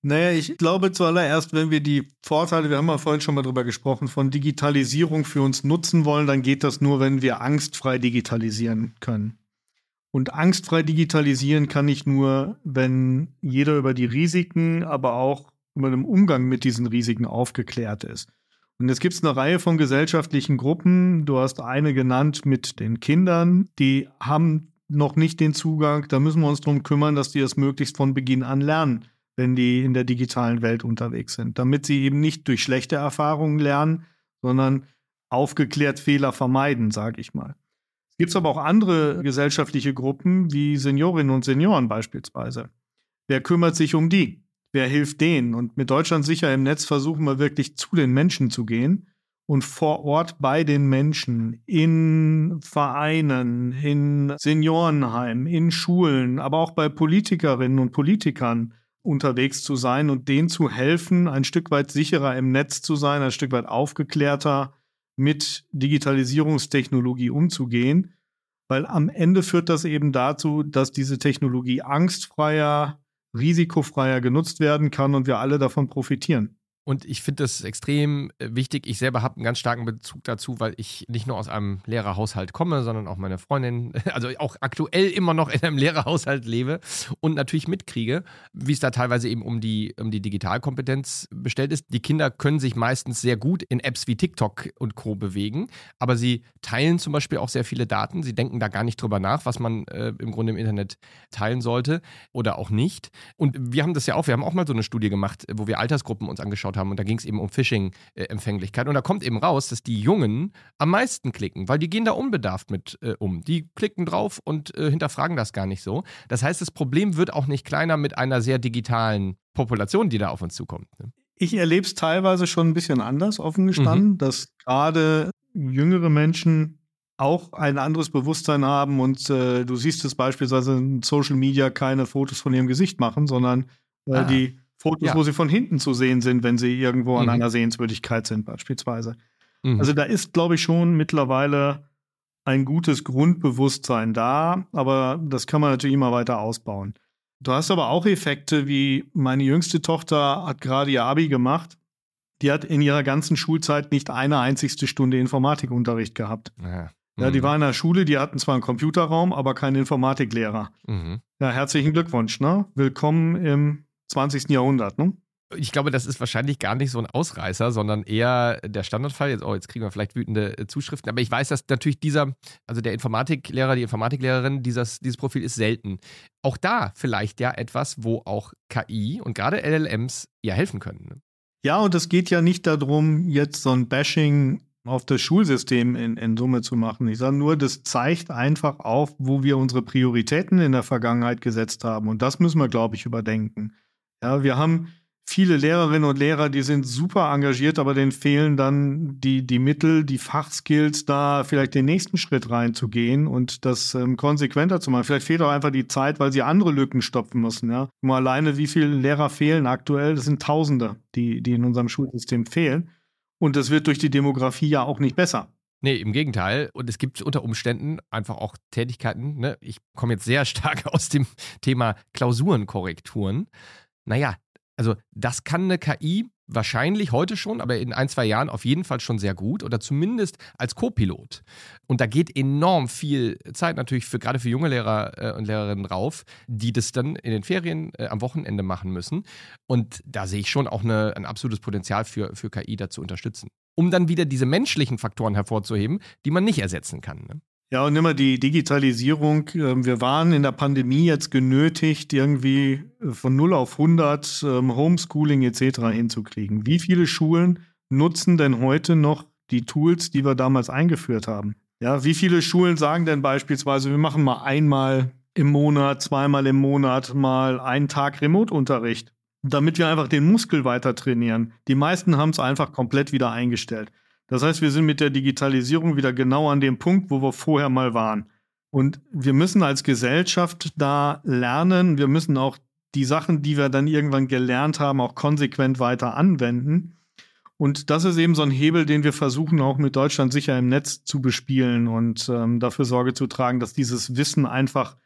Naja, ich glaube zuallererst, wenn wir die Vorteile, wir haben ja vorhin schon mal drüber gesprochen, von Digitalisierung für uns nutzen wollen, dann geht das nur, wenn wir angstfrei digitalisieren können. Und angstfrei digitalisieren kann ich nur, wenn jeder über die Risiken, aber auch über den Umgang mit diesen Risiken aufgeklärt ist. Und jetzt gibt es eine Reihe von gesellschaftlichen Gruppen. Du hast eine genannt mit den Kindern, die haben noch nicht den Zugang. Da müssen wir uns darum kümmern, dass die das möglichst von Beginn an lernen, wenn die in der digitalen Welt unterwegs sind, damit sie eben nicht durch schlechte Erfahrungen lernen, sondern aufgeklärt Fehler vermeiden, sage ich mal. Es gibt aber auch andere gesellschaftliche Gruppen, wie Seniorinnen und Senioren beispielsweise. Wer kümmert sich um die? Wer hilft denen? Und mit Deutschland sicher im Netz versuchen wir wirklich zu den Menschen zu gehen und vor Ort bei den Menschen, in Vereinen, in Seniorenheimen, in Schulen, aber auch bei Politikerinnen und Politikern unterwegs zu sein und denen zu helfen, ein Stück weit sicherer im Netz zu sein, ein Stück weit aufgeklärter mit Digitalisierungstechnologie umzugehen, weil am Ende führt das eben dazu, dass diese Technologie angstfreier, risikofreier genutzt werden kann und wir alle davon profitieren. Und ich finde das extrem wichtig. Ich selber habe einen ganz starken Bezug dazu, weil ich nicht nur aus einem Lehrerhaushalt komme, sondern auch meine Freundin, also auch aktuell immer noch in einem Lehrerhaushalt lebe und natürlich mitkriege, wie es da teilweise eben um die, um die Digitalkompetenz bestellt ist. Die Kinder können sich meistens sehr gut in Apps wie TikTok und Co. bewegen, aber sie teilen zum Beispiel auch sehr viele Daten. Sie denken da gar nicht drüber nach, was man äh, im Grunde im Internet teilen sollte oder auch nicht. Und wir haben das ja auch, wir haben auch mal so eine Studie gemacht, wo wir Altersgruppen uns angeschaut haben und da ging es eben um Phishing-Empfänglichkeit und da kommt eben raus, dass die Jungen am meisten klicken, weil die gehen da unbedarft mit äh, um. Die klicken drauf und äh, hinterfragen das gar nicht so. Das heißt, das Problem wird auch nicht kleiner mit einer sehr digitalen Population, die da auf uns zukommt. Ne? Ich erlebe es teilweise schon ein bisschen anders, offen gestanden, mhm. dass gerade jüngere Menschen auch ein anderes Bewusstsein haben und äh, du siehst es beispielsweise in Social Media keine Fotos von ihrem Gesicht machen, sondern äh, ah. die Fotos, ja. wo sie von hinten zu sehen sind, wenn sie irgendwo an mhm. einer Sehenswürdigkeit sind beispielsweise. Mhm. Also da ist, glaube ich, schon mittlerweile ein gutes Grundbewusstsein da, aber das kann man natürlich immer weiter ausbauen. Du hast aber auch Effekte, wie meine jüngste Tochter hat gerade ihr Abi gemacht. Die hat in ihrer ganzen Schulzeit nicht eine einzigste Stunde Informatikunterricht gehabt. Ja. Ja, die war in der Schule, die hatten zwar einen Computerraum, aber keinen Informatiklehrer. Mhm. Ja, herzlichen Glückwunsch, ne? Willkommen im zwanzigsten Jahrhundert, ne? Ich glaube, das ist wahrscheinlich gar nicht so ein Ausreißer, sondern eher der Standardfall. Jetzt, oh, jetzt kriegen wir vielleicht wütende äh, Zuschriften. Aber ich weiß, dass natürlich dieser, also der Informatiklehrer, die Informatiklehrerin, dieses, dieses Profil ist selten. Auch da vielleicht ja etwas, wo auch K I und gerade L L Ms ja helfen können. Ne? Ja, und es geht ja nicht darum, jetzt so ein Bashing auf das Schulsystem in, in Summe zu machen. Ich sage nur, das zeigt einfach auf, wo wir unsere Prioritäten in der Vergangenheit gesetzt haben. Und das müssen wir, glaube ich, überdenken. Ja, wir haben viele Lehrerinnen und Lehrer, die sind super engagiert, aber denen fehlen dann die, die Mittel, die Fachskills, da vielleicht den nächsten Schritt reinzugehen und das ähm, konsequenter zu machen. Vielleicht fehlt auch einfach die Zeit, weil sie andere Lücken stopfen müssen. Ja? Nur alleine, wie viele Lehrer fehlen aktuell? Das sind Tausende, die, die in unserem Schulsystem fehlen. Und das wird durch die Demografie ja auch nicht besser. Nee, im Gegenteil. Und es gibt unter Umständen einfach auch Tätigkeiten. Ne? Ich komme jetzt sehr stark aus dem Thema Klausurenkorrekturen. Naja, also das kann eine K I wahrscheinlich heute schon, aber in ein, zwei Jahren auf jeden Fall schon sehr gut oder zumindest als Co-Pilot. Und da geht enorm viel Zeit natürlich für gerade für junge Lehrer äh, und Lehrerinnen drauf, die das dann in den Ferien äh, am Wochenende machen müssen. Und da sehe ich schon auch eine, ein absolutes Potenzial für, für K I da zu unterstützen. Um dann wieder diese menschlichen Faktoren hervorzuheben, die man nicht ersetzen kann. Ne? Ja, und immer die Digitalisierung. Wir waren in der Pandemie jetzt genötigt, irgendwie von null auf hundert Homeschooling et cetera hinzukriegen. Wie viele Schulen nutzen denn heute noch die Tools, die wir damals eingeführt haben? Ja, wie viele Schulen sagen denn beispielsweise, wir machen mal einmal im Monat, zweimal im Monat mal einen Tag Remote-Unterricht, damit wir einfach den Muskel weiter trainieren. Die meisten haben es einfach komplett wieder eingestellt. Das heißt, wir sind mit der Digitalisierung wieder genau an dem Punkt, wo wir vorher mal waren. Und wir müssen als Gesellschaft da lernen. Wir müssen auch die Sachen, die wir dann irgendwann gelernt haben, auch konsequent weiter anwenden. Und das ist eben so ein Hebel, den wir versuchen, auch mit Deutschland sicher im Netz zu bespielen und ähm, dafür Sorge zu tragen, dass dieses Wissen einfach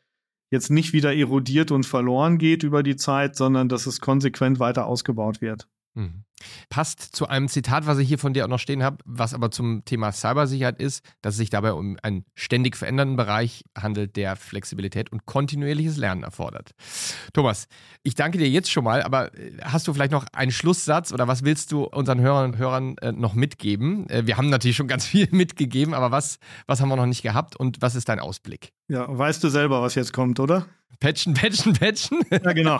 jetzt nicht wieder erodiert und verloren geht über die Zeit, sondern dass es konsequent weiter ausgebaut wird. Mhm. Passt zu einem Zitat, was ich hier von dir auch noch stehen habe, was aber zum Thema Cybersicherheit ist, dass es sich dabei um einen ständig verändernden Bereich handelt, der Flexibilität und kontinuierliches Lernen erfordert. Thomas, ich danke dir jetzt schon mal, aber hast du vielleicht noch einen Schlusssatz oder was willst du unseren Hörern und Hörern äh, noch mitgeben? Äh, wir haben natürlich schon ganz viel mitgegeben, aber was, was haben wir noch nicht gehabt und was ist dein Ausblick? Ja, weißt du selber, was jetzt kommt, oder? Patchen, patchen, patchen. Ja, genau.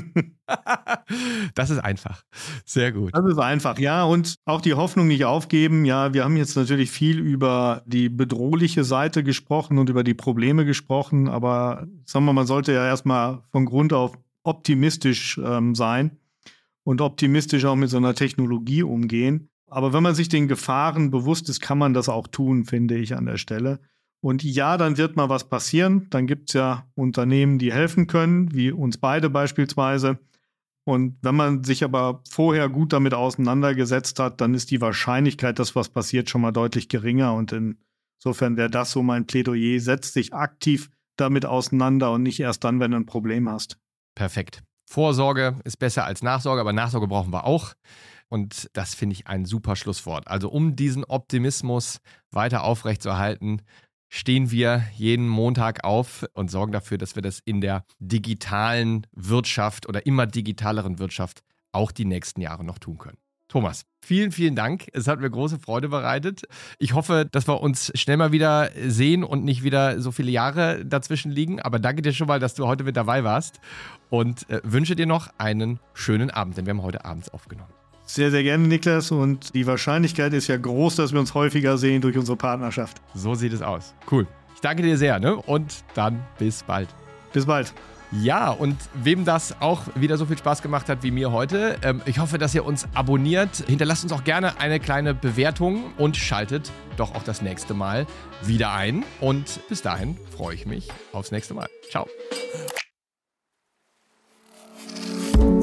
Das ist einfach. Sehr gut. Das ist einfach, ja. Und auch die Hoffnung nicht aufgeben. Ja, wir haben jetzt natürlich viel über die bedrohliche Seite gesprochen und über die Probleme gesprochen. Aber sagen wir mal, man sollte ja erstmal von Grund auf optimistisch ähm, sein und optimistisch auch mit so einer Technologie umgehen. Aber wenn man sich den Gefahren bewusst ist, kann man das auch tun, finde ich an der Stelle. Und ja, dann wird mal was passieren. Dann gibt es ja Unternehmen, die helfen können, wie uns beide beispielsweise. Und wenn man sich aber vorher gut damit auseinandergesetzt hat, dann ist die Wahrscheinlichkeit, dass was passiert, schon mal deutlich geringer. Und insofern wäre das so mein Plädoyer. Setz dich aktiv damit auseinander und nicht erst dann, wenn du ein Problem hast. Perfekt. Vorsorge ist besser als Nachsorge, aber Nachsorge brauchen wir auch. Und das finde ich ein super Schlusswort. Also um diesen Optimismus weiter aufrechtzuerhalten, stehen wir jeden Montag auf und sorgen dafür, dass wir das in der digitalen Wirtschaft oder immer digitaleren Wirtschaft auch die nächsten Jahre noch tun können. Thomas, vielen, vielen Dank. Es hat mir große Freude bereitet. Ich hoffe, dass wir uns schnell mal wieder sehen und nicht wieder so viele Jahre dazwischen liegen. Aber danke dir schon mal, dass du heute mit dabei warst und äh, wünsche dir noch einen schönen Abend, denn wir haben heute abends aufgenommen. Sehr, sehr gerne, Niklas. Und die Wahrscheinlichkeit ist ja groß, dass wir uns häufiger sehen durch unsere Partnerschaft. So sieht es aus. Cool. Ich danke dir sehr, ne? Und dann bis bald. Bis bald. Ja, und wem das auch wieder so viel Spaß gemacht hat wie mir heute, ähm, ich hoffe, dass ihr uns abonniert. Hinterlasst uns auch gerne eine kleine Bewertung und schaltet doch auch das nächste Mal wieder ein. Und bis dahin freue ich mich aufs nächste Mal. Ciao.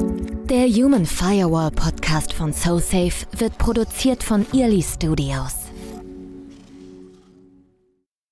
Der Human Firewall Podcast von SoSafe wird produziert von Early Studios.